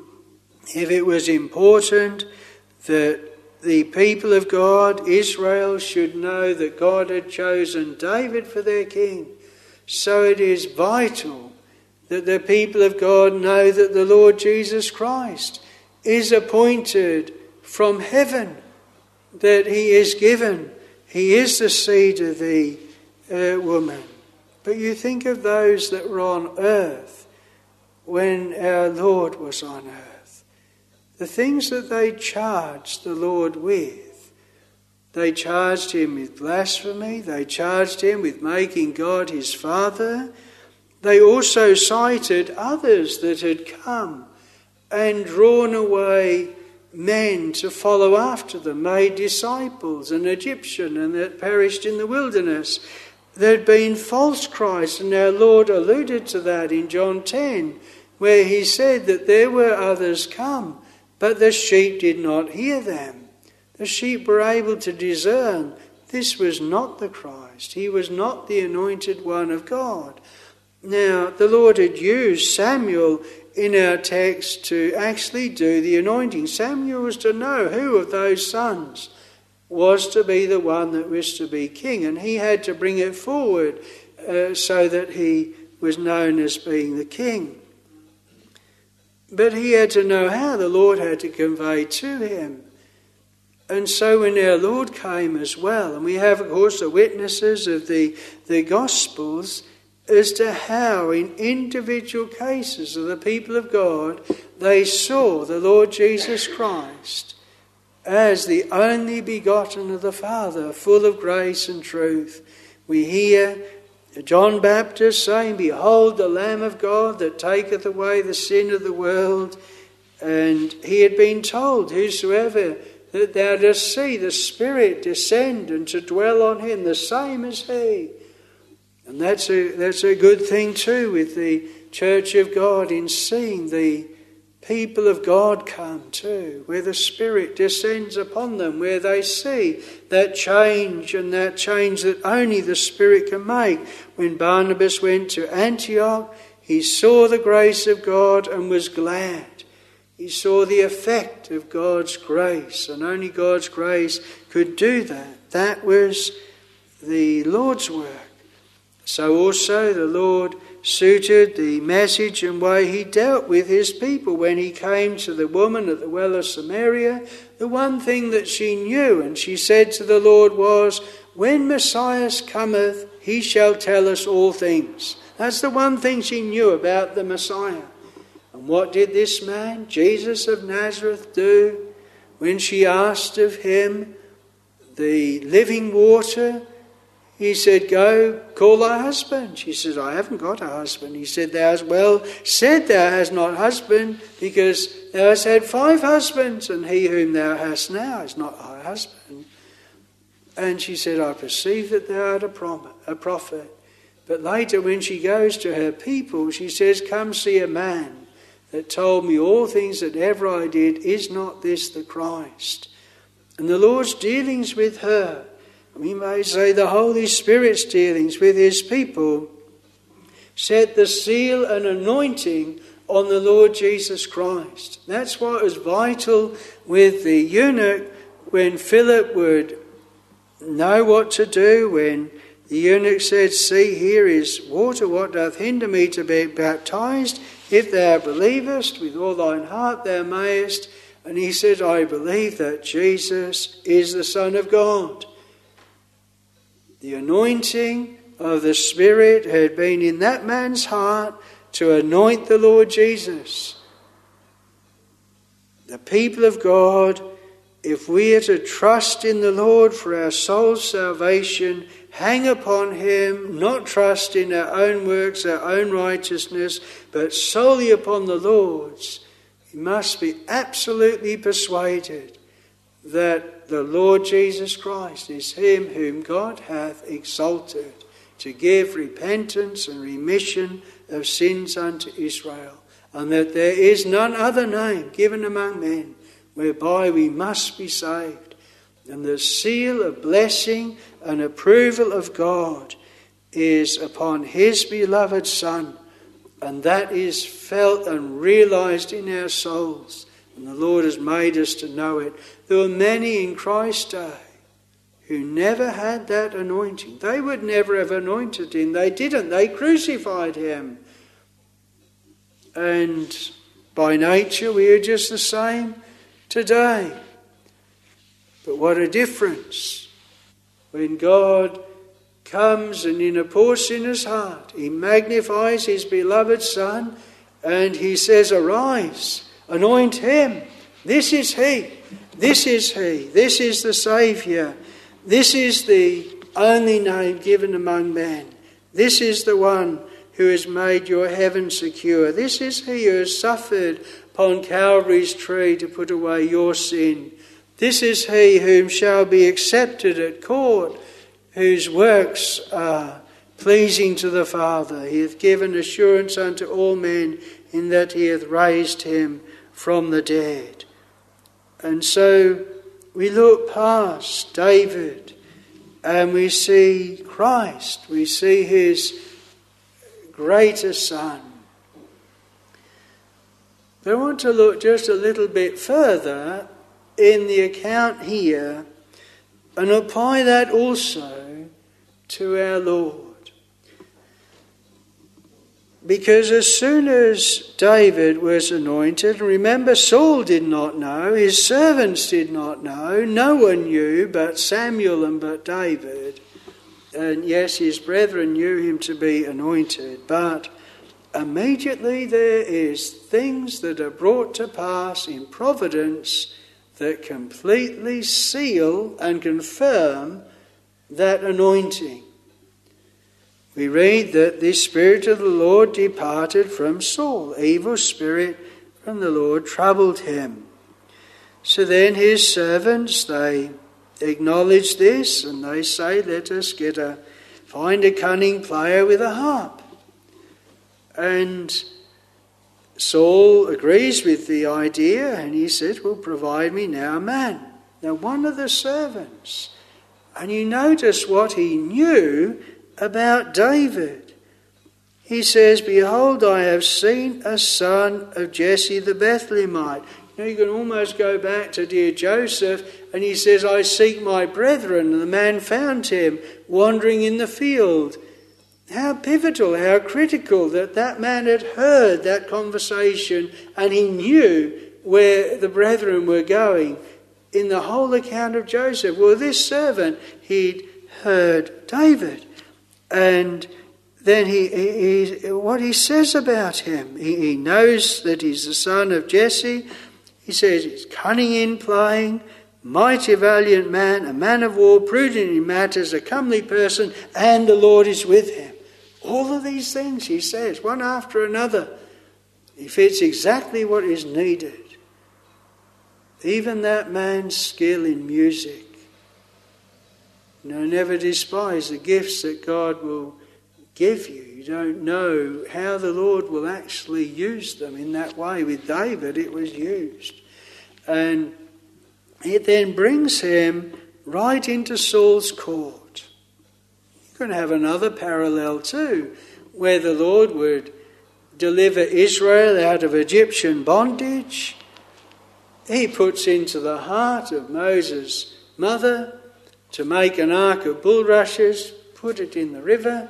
If it was important that the people of God, Israel, should know that God had chosen David for their king, so it is vital that the people of God know that the Lord Jesus Christ is appointed from heaven, that he is given. He is the seed of the woman. But you think of those that were on earth when our Lord was on earth. The things that they charged the Lord with. They charged him with blasphemy. They charged him with making God his Father. They also cited others that had come and drawn away men to follow after them, made disciples, an Egyptian, and that perished in the wilderness. There had been false Christs, and our Lord alluded to that in John 10, where he said that there were others come, but the sheep did not hear them. The sheep were able to discern this was not the Christ. He was not the anointed one of God. Now, the Lord had used Samuel in our text to actually do the anointing. Samuel was to know who of those sons was to be the one that was to be king, and he had to bring it forward so that he was known as being the king. But he had to know how the Lord had to convey to him. And so when our Lord came as well, and we have, of course, the witnesses of the Gospels as to how in individual cases of the people of God, they saw the Lord Jesus Christ as the only begotten of the Father, full of grace and truth. We hear John Baptist saying, "Behold the Lamb of God that taketh away the sin of the world." And he had been told, "Whosoever that thou dost see the Spirit descend and to dwell on him, the same as he." And that's a good thing too with the Church of God, in seeing the people of God come too, where the Spirit descends upon them, where they see that change, and that change that only the Spirit can make. When Barnabas went to Antioch, he saw the grace of God and was glad. He saw the effect of God's grace, and only God's grace could do that. That was the Lord's work. So also the Lord suited the message and way he dealt with his people. When he came to the woman at the well of Samaria, the one thing that she knew, and she said to the Lord, was, "When Messiah cometh, he shall tell us all things." That's the one thing she knew about the Messiah. And what did this man, Jesus of Nazareth, do? When she asked of him the living water, he said, "Go, call thy husband." She said, "I haven't got a husband." He said, "Thou hast well said thou hast not husband, because thou hast had 5 husbands, and he whom thou hast now is not thy husband." And she said, "I perceive that thou art a prophet." But later, when she goes to her people, she says, "Come see a man that told me all things that ever I did. Is not this the Christ?" And the Lord's dealings with her, we may say the Holy Spirit's dealings with his people, set the seal and anointing on the Lord Jesus Christ. That's what was vital with the eunuch when Philip would know what to do. When the eunuch said, "See, here is water, what doth hinder me to be baptized? If thou believest with all thine heart, thou mayest." And he said, "I believe that Jesus is the Son of God." The anointing of the Spirit had been in that man's heart to anoint the Lord Jesus. The people of God, if we are to trust in the Lord for our soul's salvation, hang upon him, not trust in our own works, our own righteousness, but solely upon the Lord's, we must be absolutely persuaded that the Lord Jesus Christ is him whom God hath exalted to give repentance and remission of sins unto Israel, and that there is none other name given among men whereby we must be saved. And the seal of blessing and approval of God is upon his beloved Son, and that is felt and realized in our souls. And the Lord has made us to know it. There were many in Christ's day who never had that anointing. They would never have anointed him. They didn't. They crucified him. And by nature we are just the same today. But what a difference when God comes and in a poor sinner's heart, he magnifies his beloved Son and he says, "Arise, anoint him. This is he. This is he. This is the Saviour. This is the only name given among men. This is the one who has made your heaven secure. This is he who has suffered upon Calvary's tree to put away your sin. This is he whom shall be accepted at court, whose works are pleasing to the Father. He hath given assurance unto all men in that he hath raised him from the dead." And so we look past David and we see Christ. We see his greater son. But I want to look just a little bit further in the account here and apply that also to our Lord. Because as soon as David was anointed, remember Saul did not know, his servants did not know, no one knew but Samuel and but David. And yes, his brethren knew him to be anointed, but immediately there is things that are brought to pass in providence that completely seal and confirm that anointing. We read that the Spirit of the Lord departed from Saul. Evil spirit from the Lord troubled him. So then his servants, they acknowledge this and they say, let us find a cunning player with a harp. And Saul agrees with the idea and he said, well, provide me now a man. Now one of the servants, and you notice what he knew about David. He says, behold, I have seen a son of Jesse the Bethlehemite. You can almost go back to dear Joseph, and he says, I seek my brethren, and the man found him wandering in the field. How pivotal, how critical that man had heard that conversation, and he knew where the brethren were going in the whole account of Joseph. Well, this servant, he'd heard David. And then what he says about him, he knows that he's the son of Jesse. He says he's cunning in playing, mighty valiant man, a man of war, prudent in matters, a comely person, and the Lord is with him. All of these things he says, one after another. He fits exactly what is needed. Even that man's skill in music. Never despise the gifts that God will give you. You don't know how the Lord will actually use them in that way. With David it was used. And it then brings him right into Saul's court. You can have another parallel too, where the Lord would deliver Israel out of Egyptian bondage. He puts into the heart of Moses' mother to make an ark of bulrushes, put it in the river,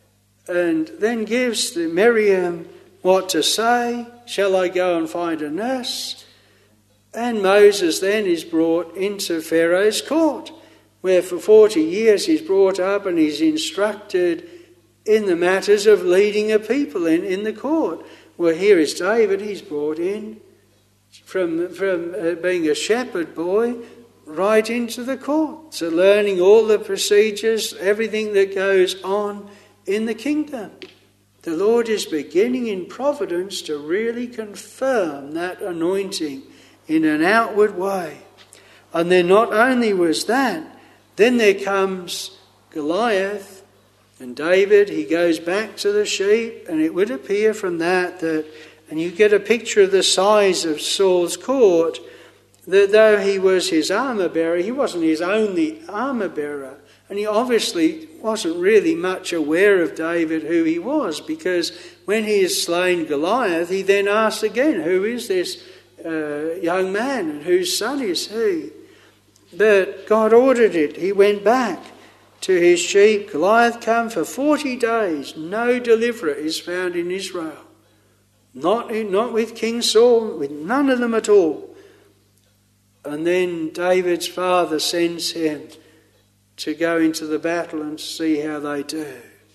and then gives the Miriam what to say. Shall I go and find a nurse? And Moses then is brought into Pharaoh's court, where for 40 years he's brought up and he's instructed in the matters of leading a people in the court. Well, here is David, he's brought in from being a shepherd boy right into the court. So learning all the procedures, everything that goes on in the kingdom. The Lord is beginning in providence to really confirm that anointing in an outward way. And then not only was that, then there comes Goliath and David. He goes back to the sheep, and it would appear from that, and you get a picture of the size of Saul's court, that though he was his armour bearer, he wasn't his only armour bearer. And he obviously wasn't really much aware of David, who he was, because when he has slain Goliath, he then asks again, who is this young man and whose son is he? But God ordered it. He went back to his sheep. Goliath come for 40 days. No deliverer is found in Israel. Not with King Saul, with none of them at all. And then David's father sends him to go into the battle and see how they do.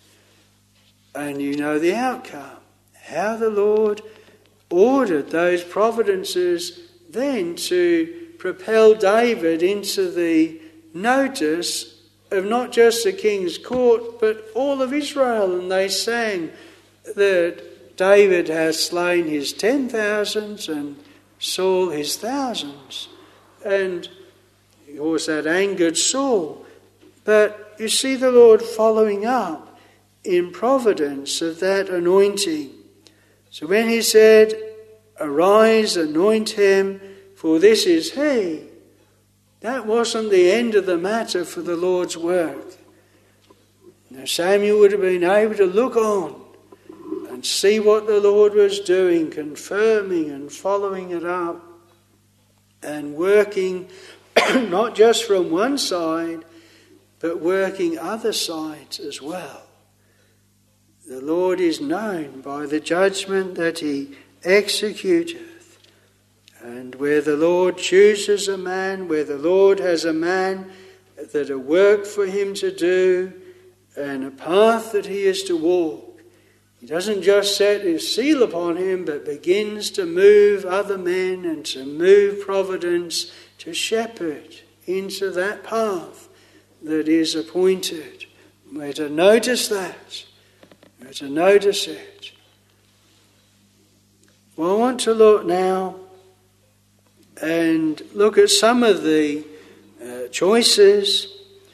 And you know the outcome. How the Lord ordered those providences then to propel David into the notice of not just the king's court, but all of Israel. And they sang that David has slain his 10,000s and Saul his thousands. And of course that angered Saul. But you see the Lord following up in providence of that anointing. So when he said, arise, anoint him, for this is he, that wasn't the end of the matter for the Lord's work. Now Samuel would have been able to look on and see what the Lord was doing, confirming and following it up, and working not just from one side, but working other sides as well. The Lord is known by the judgment that he executeth. And where the Lord chooses a man, where the Lord has a man that a work for him to do and a path that he is to walk, he doesn't just set his seal upon him, but begins to move other men and to move providence to shepherd into that path that is appointed. We're to notice that. We're to notice it. Well, I want to look now and look at some of the choices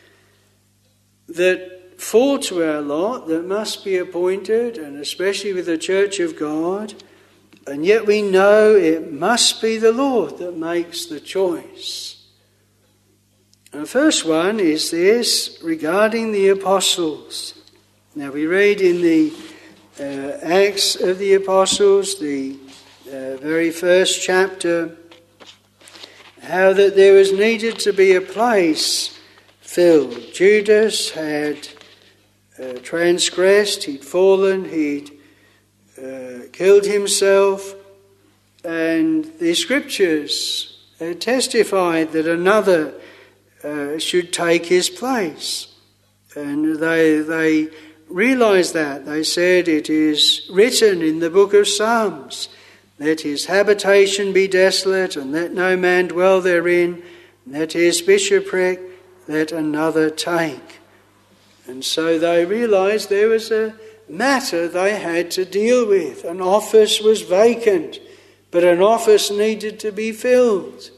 that fall to our lot, that must be appointed, and especially with the Church of God, and yet we know it must be the Lord that makes the choice. And the first one is this, regarding the apostles. Now we read in the Acts of the Apostles, the very first chapter, how that there was needed to be a place filled. Judas had transgressed, he'd fallen, he'd killed himself, and the scriptures testified that another should take his place. And they realized that. They said, it is written in the book of Psalms, let his habitation be desolate, and let no man dwell therein, let his bishopric let another take. And so they realized there was a matter they had to deal with. An office was vacant, but an office needed to be filled.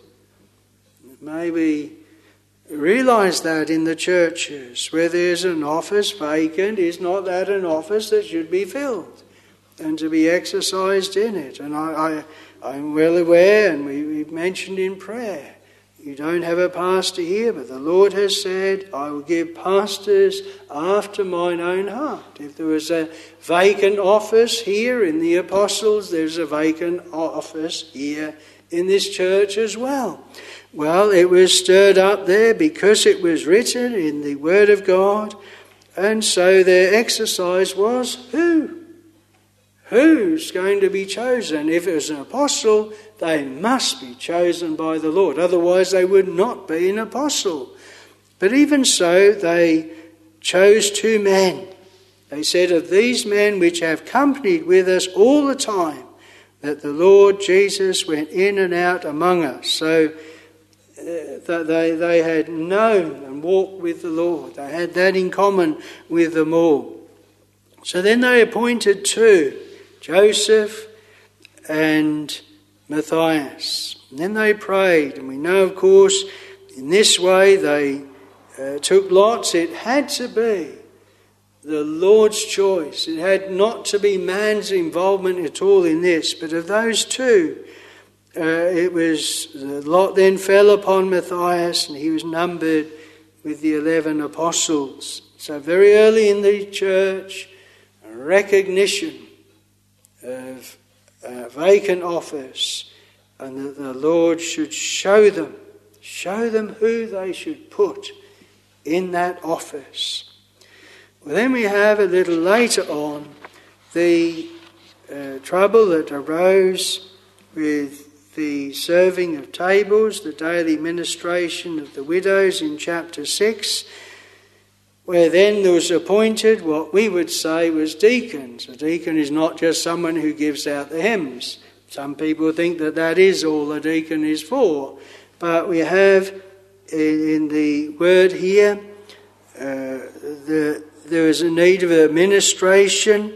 Maybe realize that in the churches, where there's an office vacant, is not that an office that should be filled and to be exercised in it? And I'm well aware, and we've mentioned in prayer, you don't have a pastor here, but the Lord has said, I will give pastors after mine own heart. If there was a vacant office here in the apostles, there's a vacant office here in this church as well. Well, it was stirred up there because it was written in the Word of God, and so their exercise was who? Who's going to be chosen? If it was an apostle, they must be chosen by the Lord. Otherwise, they would not be an apostle. But even so, they chose 2 men. They said, of these men which have companied with us all the time, that the Lord Jesus went in and out among us. So they had known and walked with the Lord. They had that in common with them all. So then they appointed 2, Joseph and Matthias. And then they prayed, and we know, of course, in this way they took lots. It had to be the Lord's choice. It had not to be man's involvement at all in this. But of those 2, it was the lot then fell upon Matthias, and he was numbered with the 11 apostles. So very early in the church, a recognition of a vacant office, and that the Lord should show them who they should put in that office. Well, then we have a little later on the trouble that arose with the serving of tables, the daily ministration of the widows in chapter 6, where then there was appointed what we would say was deacons. A deacon is not just someone who gives out the hymns. Some people think that that is all a deacon is for. But we have in the word here, there is a need of administration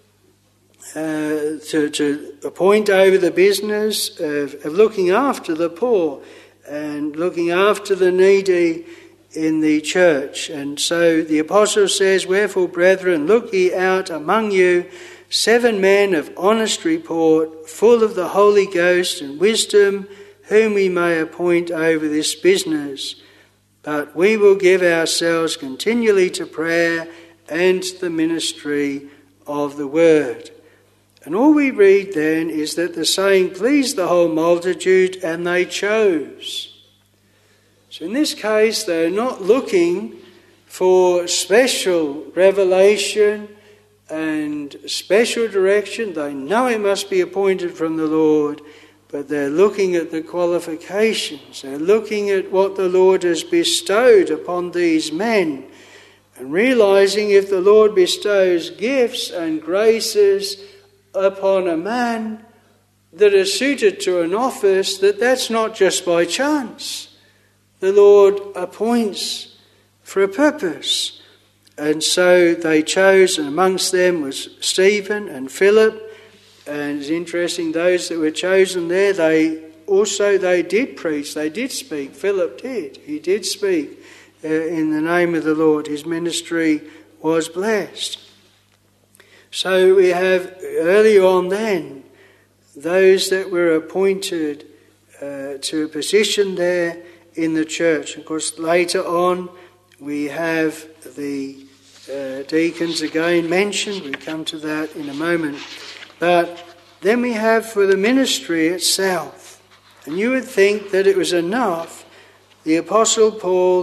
to appoint over the business of looking after the poor and looking after the needy in the church. And so the apostle says, wherefore, brethren, look ye out among you 7 men of honest report, full of the Holy Ghost and wisdom, whom we may appoint over this business. But we will give ourselves continually to prayer and the ministry of the word. And all we read then is that the saying pleased the whole multitude, and they chose. So in this case, they're not looking for special revelation and special direction. They know it must be appointed from the Lord, but they're looking at the qualifications. They're looking at what the Lord has bestowed upon these men, and realizing if the Lord bestows gifts and graces upon a man that are suited to an office, that's not just by chance. The Lord appoints for a purpose. And so they chose, and amongst them was Stephen and Philip. And it's interesting, those that were chosen there, they did preach, they did speak. Philip did. He did speak in the name of the Lord. His ministry was blessed. So we have early on then those that were appointed to a position there in the church. Of course, later on we have the deacons again mentioned. We'll come to that in a moment. But then we have for the ministry itself. And you would think that it was enough. The Apostle Paul,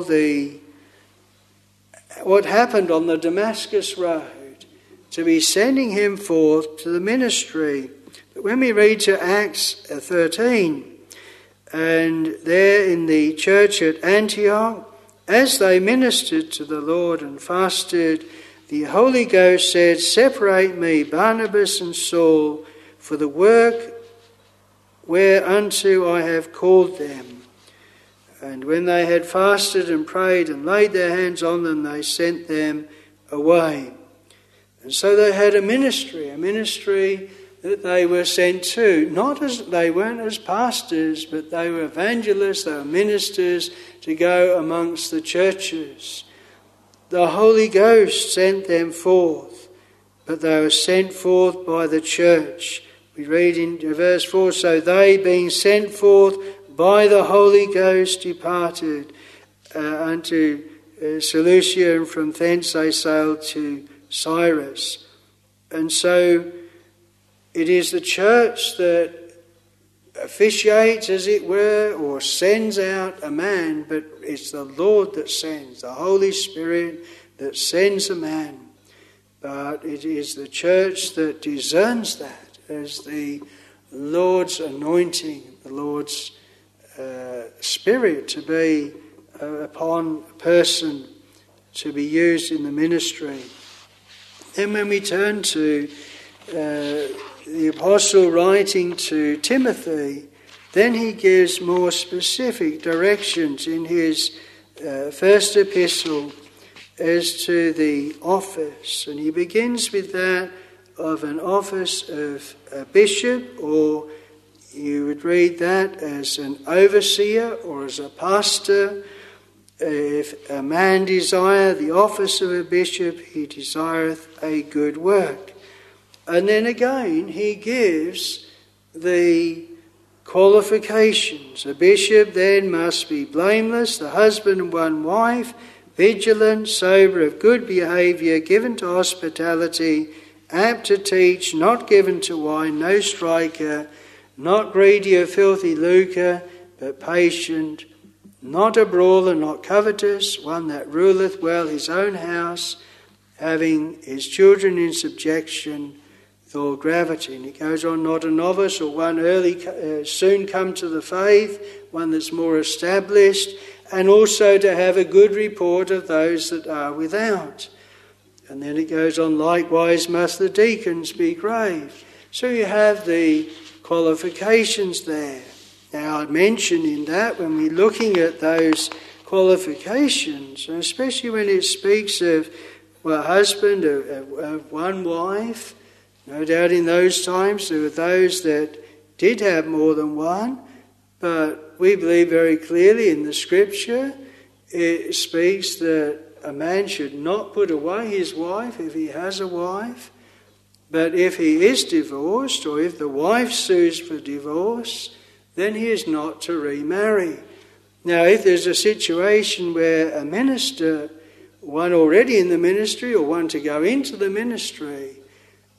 what happened on the Damascus Road, to be sending him forth to the ministry. But when we read to Acts 13, and there in the church at Antioch, as they ministered to the Lord and fasted, the Holy Ghost said, "Separate me, Barnabas and Saul, for the work whereunto I have called them." And when they had fasted and prayed and laid their hands on them, they sent them away. And so they had a ministry that they were sent to. They weren't as pastors, but they were evangelists, they were ministers to go amongst the churches. The Holy Ghost sent them forth, but they were sent forth by the church. We read in verse 4, "So they, being sent forth by the Holy Ghost, departed unto Seleucia, and from thence they sailed to Cyrus." And so it is the church that officiates, as it were, or sends out a man, but it's the Lord that sends, the Holy Spirit that sends a man. But it is the church that discerns that as the Lord's anointing, the Lord's Spirit to be upon a person to be used in the ministry. Then when we turn to the apostle writing to Timothy, then he gives more specific directions in his first epistle as to the office. And he begins with that of an office of a bishop, or you would read that as an overseer or as a pastor. If a man desire the office of a bishop, he desireth a good work. And then again, he gives the qualifications. A bishop then must be blameless, the husband of one wife, vigilant, sober, of good behaviour, given to hospitality, apt to teach, not given to wine, no striker, not greedy of filthy lucre, but patient, not a brawler, not covetous, one that ruleth well his own house, having his children in subjection with all gravity. And it goes on, not a novice or one soon come to the faith, one that's more established, and also to have a good report of those that are without. And then it goes on, likewise must the deacons be grave. So you have the qualifications there. Now I mentioned in that when we're looking at those qualifications, and especially when it speaks of a husband of one wife, no doubt in those times there were those that did have more than one, but we believe very clearly in the scripture it speaks that a man should not put away his wife if he has a wife, but if he is divorced, or if the wife sues for divorce, then he is not to remarry. Now, if there's a situation where a minister, one already in the ministry or one to go into the ministry,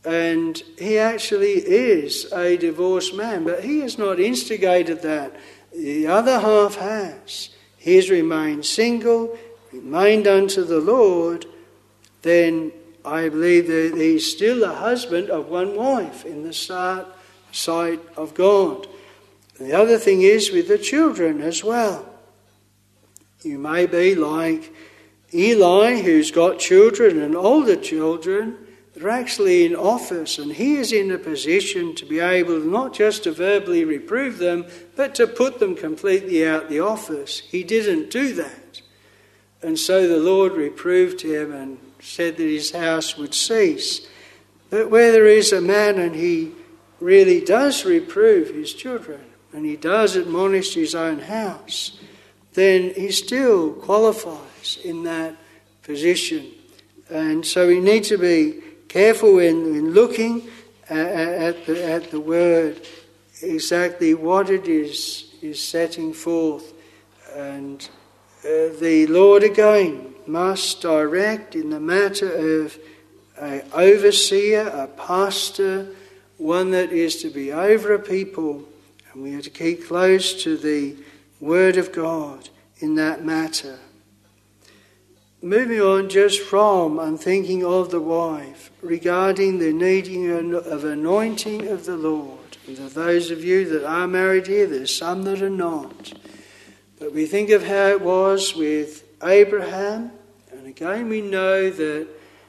And he actually is a divorced man, but he has not instigated that. The other half has. He has remained single, remained unto the Lord. Then I believe that he's still a husband of one wife in the sight of God. The other thing is with the children as well. You may be like Eli, who's got children and older children. They're actually in office, and he is in a position to be able not just to verbally reprove them, but to put them completely out the office. He didn't do that. And so the Lord reproved him and said that his house would cease. But where there is a man and he really does reprove his children, and he does admonish his own house, then he still qualifies in that position. And so we need to be careful in looking at the word, exactly what it is setting forth. And the Lord again must direct in the matter of an overseer, a pastor, one that is to be over a people. And we are to keep close to the Word of God in that matter. Moving on just from and thinking of the wife, regarding the needing of anointing of the Lord. And for those of you that are married here, there's some that are not. But we think of how it was with Abraham. And again we know that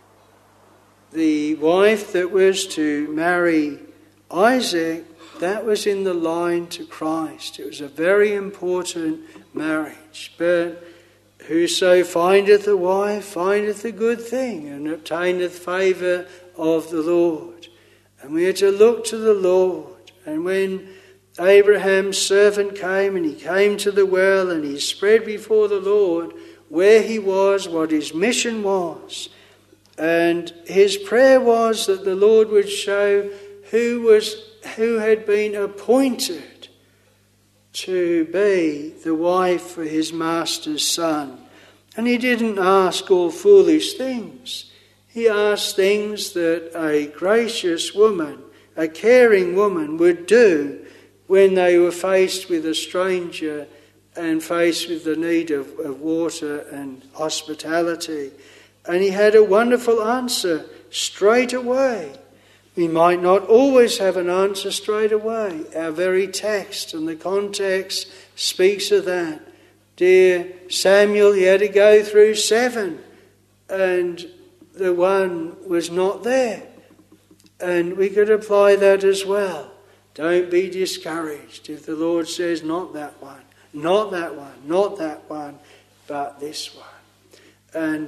the wife that was to marry Isaac, that was in the line to Christ. It was a very important marriage. But whoso findeth a wife findeth a good thing, and obtaineth favour of the Lord. And we are to look to the Lord. And when Abraham's servant came, and he came to the well, and he spread before the Lord where he was, what his mission was. And his prayer was that the Lord would show who had been appointed to be the wife for his master's son. And he didn't ask all foolish things. He asked things that a gracious woman, a caring woman would do when they were faced with a stranger and faced with the need of water and hospitality. And he had a wonderful answer straight away. We might not always have an answer straight away. Our very text and the context speaks of that. Dear Samuel, he had to go through 7 and the one was not there. And we could apply that as well. Don't be discouraged if the Lord says not that one, not that one, not that one, but this one. And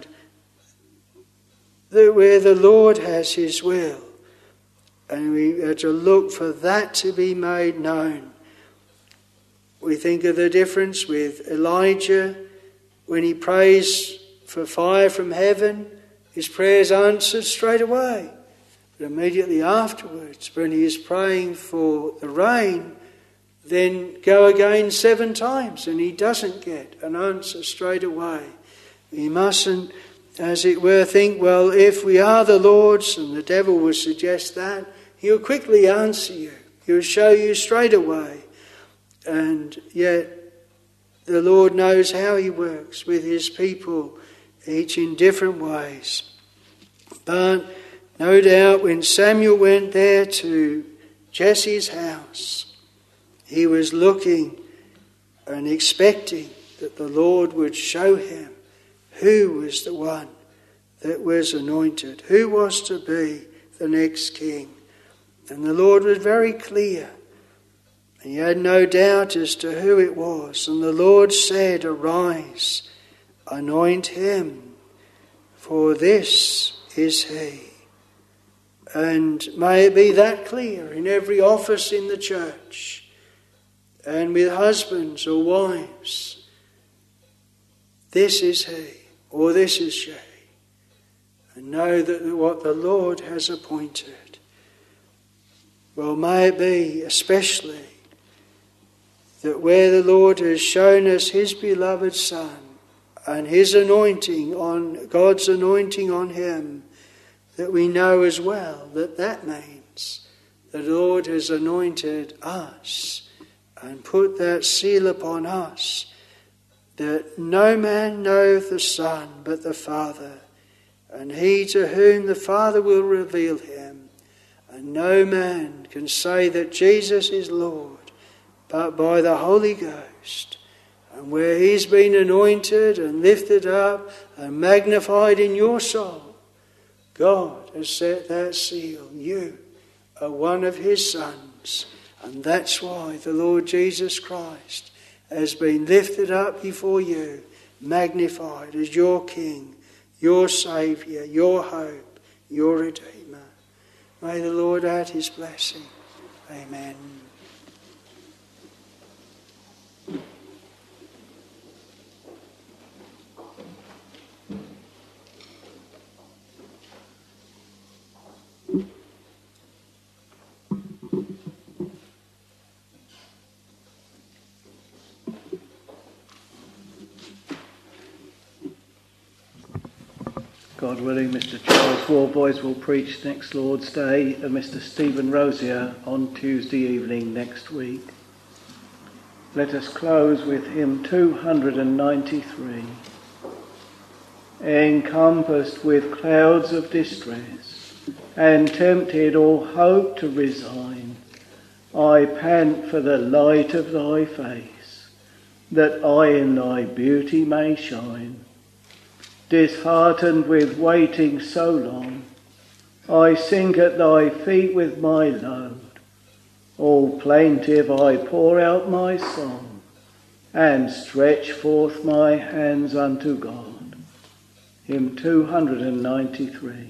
where the Lord has his will, and we are to look for that to be made known. We think of the difference with Elijah when he prays for fire from heaven. His prayers answered straight away. But immediately afterwards, when he is praying for the rain, then go again 7 times and he doesn't get an answer straight away. We mustn't, as it were, think, well, if we are the Lord's, and the devil will suggest that, he'll quickly answer you. He'll show you straight away. And yet the Lord knows how he works with his people, each in different ways. But no doubt when Samuel went there to Jesse's house, he was looking and expecting that the Lord would show him who was the one that was anointed, who was to be the next king. And the Lord was very clear. And he had no doubt as to who it was. And the Lord said, "Arise, anoint him, for this is he." And may it be that clear in every office in the church, and with husbands or wives. This is he, or this is she. And know that what the Lord has appointed. Well, may it be especially that where the Lord has shown us his beloved Son and his anointing on God's anointing on him, that we know as well that means the Lord has anointed us and put that seal upon us, that no man knoweth the Son but the Father, and he to whom the Father will reveal him. And no man can say that Jesus is Lord but by the Holy Ghost. And where he's been anointed and lifted up and magnified in your soul, God has set that seal. You are one of his sons. And that's why the Lord Jesus Christ has been lifted up before you, magnified as your King, your Saviour, your hope, your Redeemer. May the Lord add his blessing. Amen. God willing, Mr. Charles Warboys will preach next Lord's Day and Mr. Stephen Rosier on Tuesday evening next week. Let us close with hymn 293. Encompassed with clouds of distress and tempted all hope to resign, I pant for the light of thy face, that I in thy beauty may shine. Disheartened with waiting so long, I sink at thy feet with my load. All plaintive I pour out my song, and stretch forth my hands unto God. Hymn 293.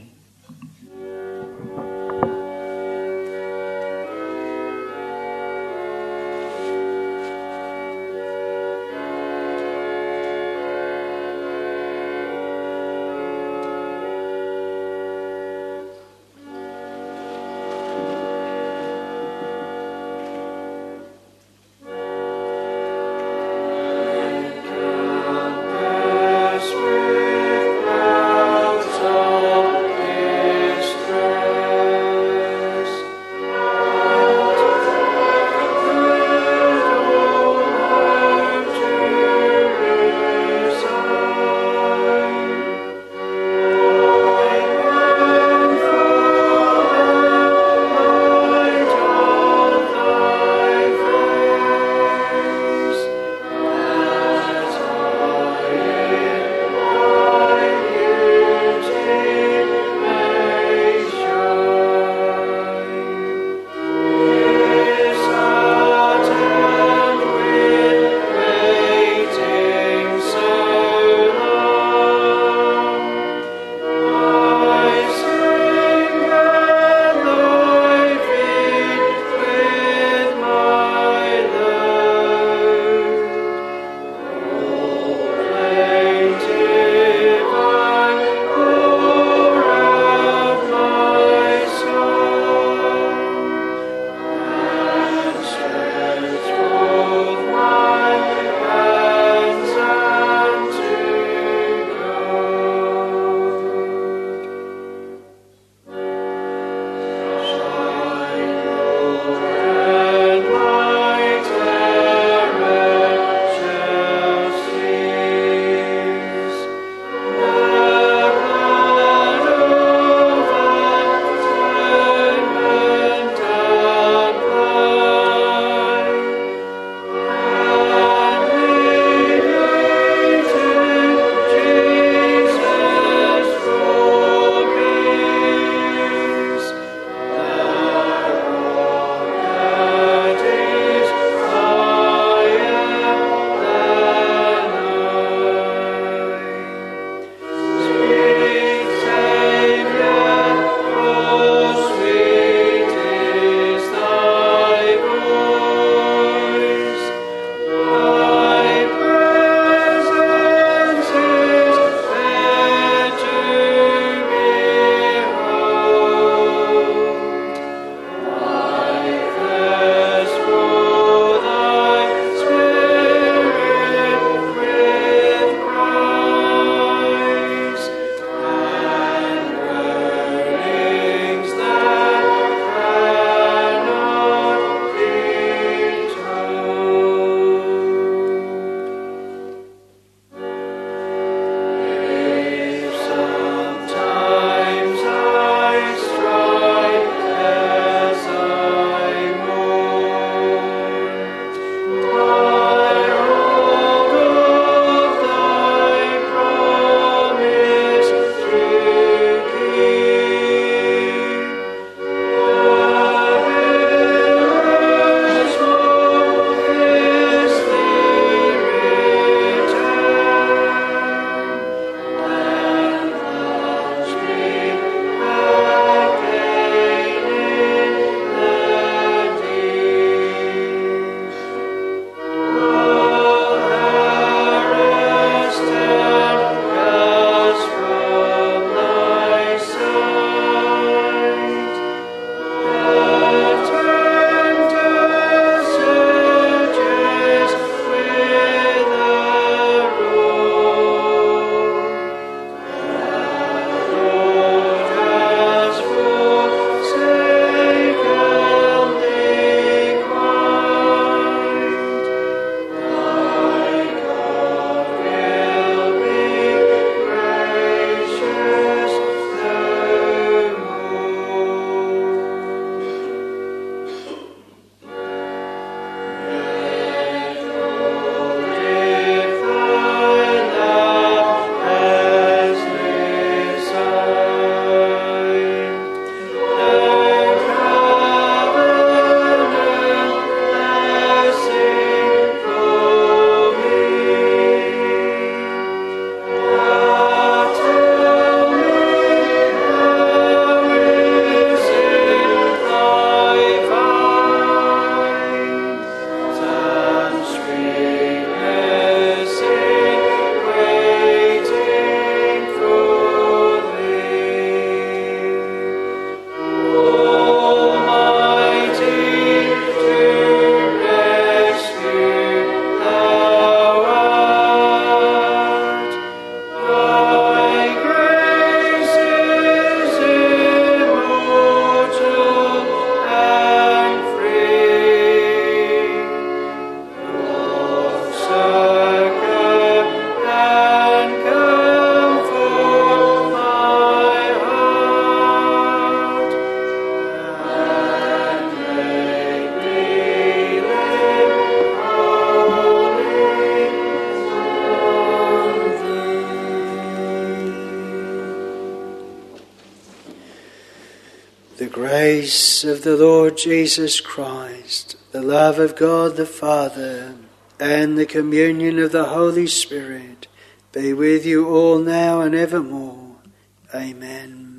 The grace of the Lord Jesus Christ, the love of God the Father, and the communion of the Holy Spirit be with you all now and evermore. Amen.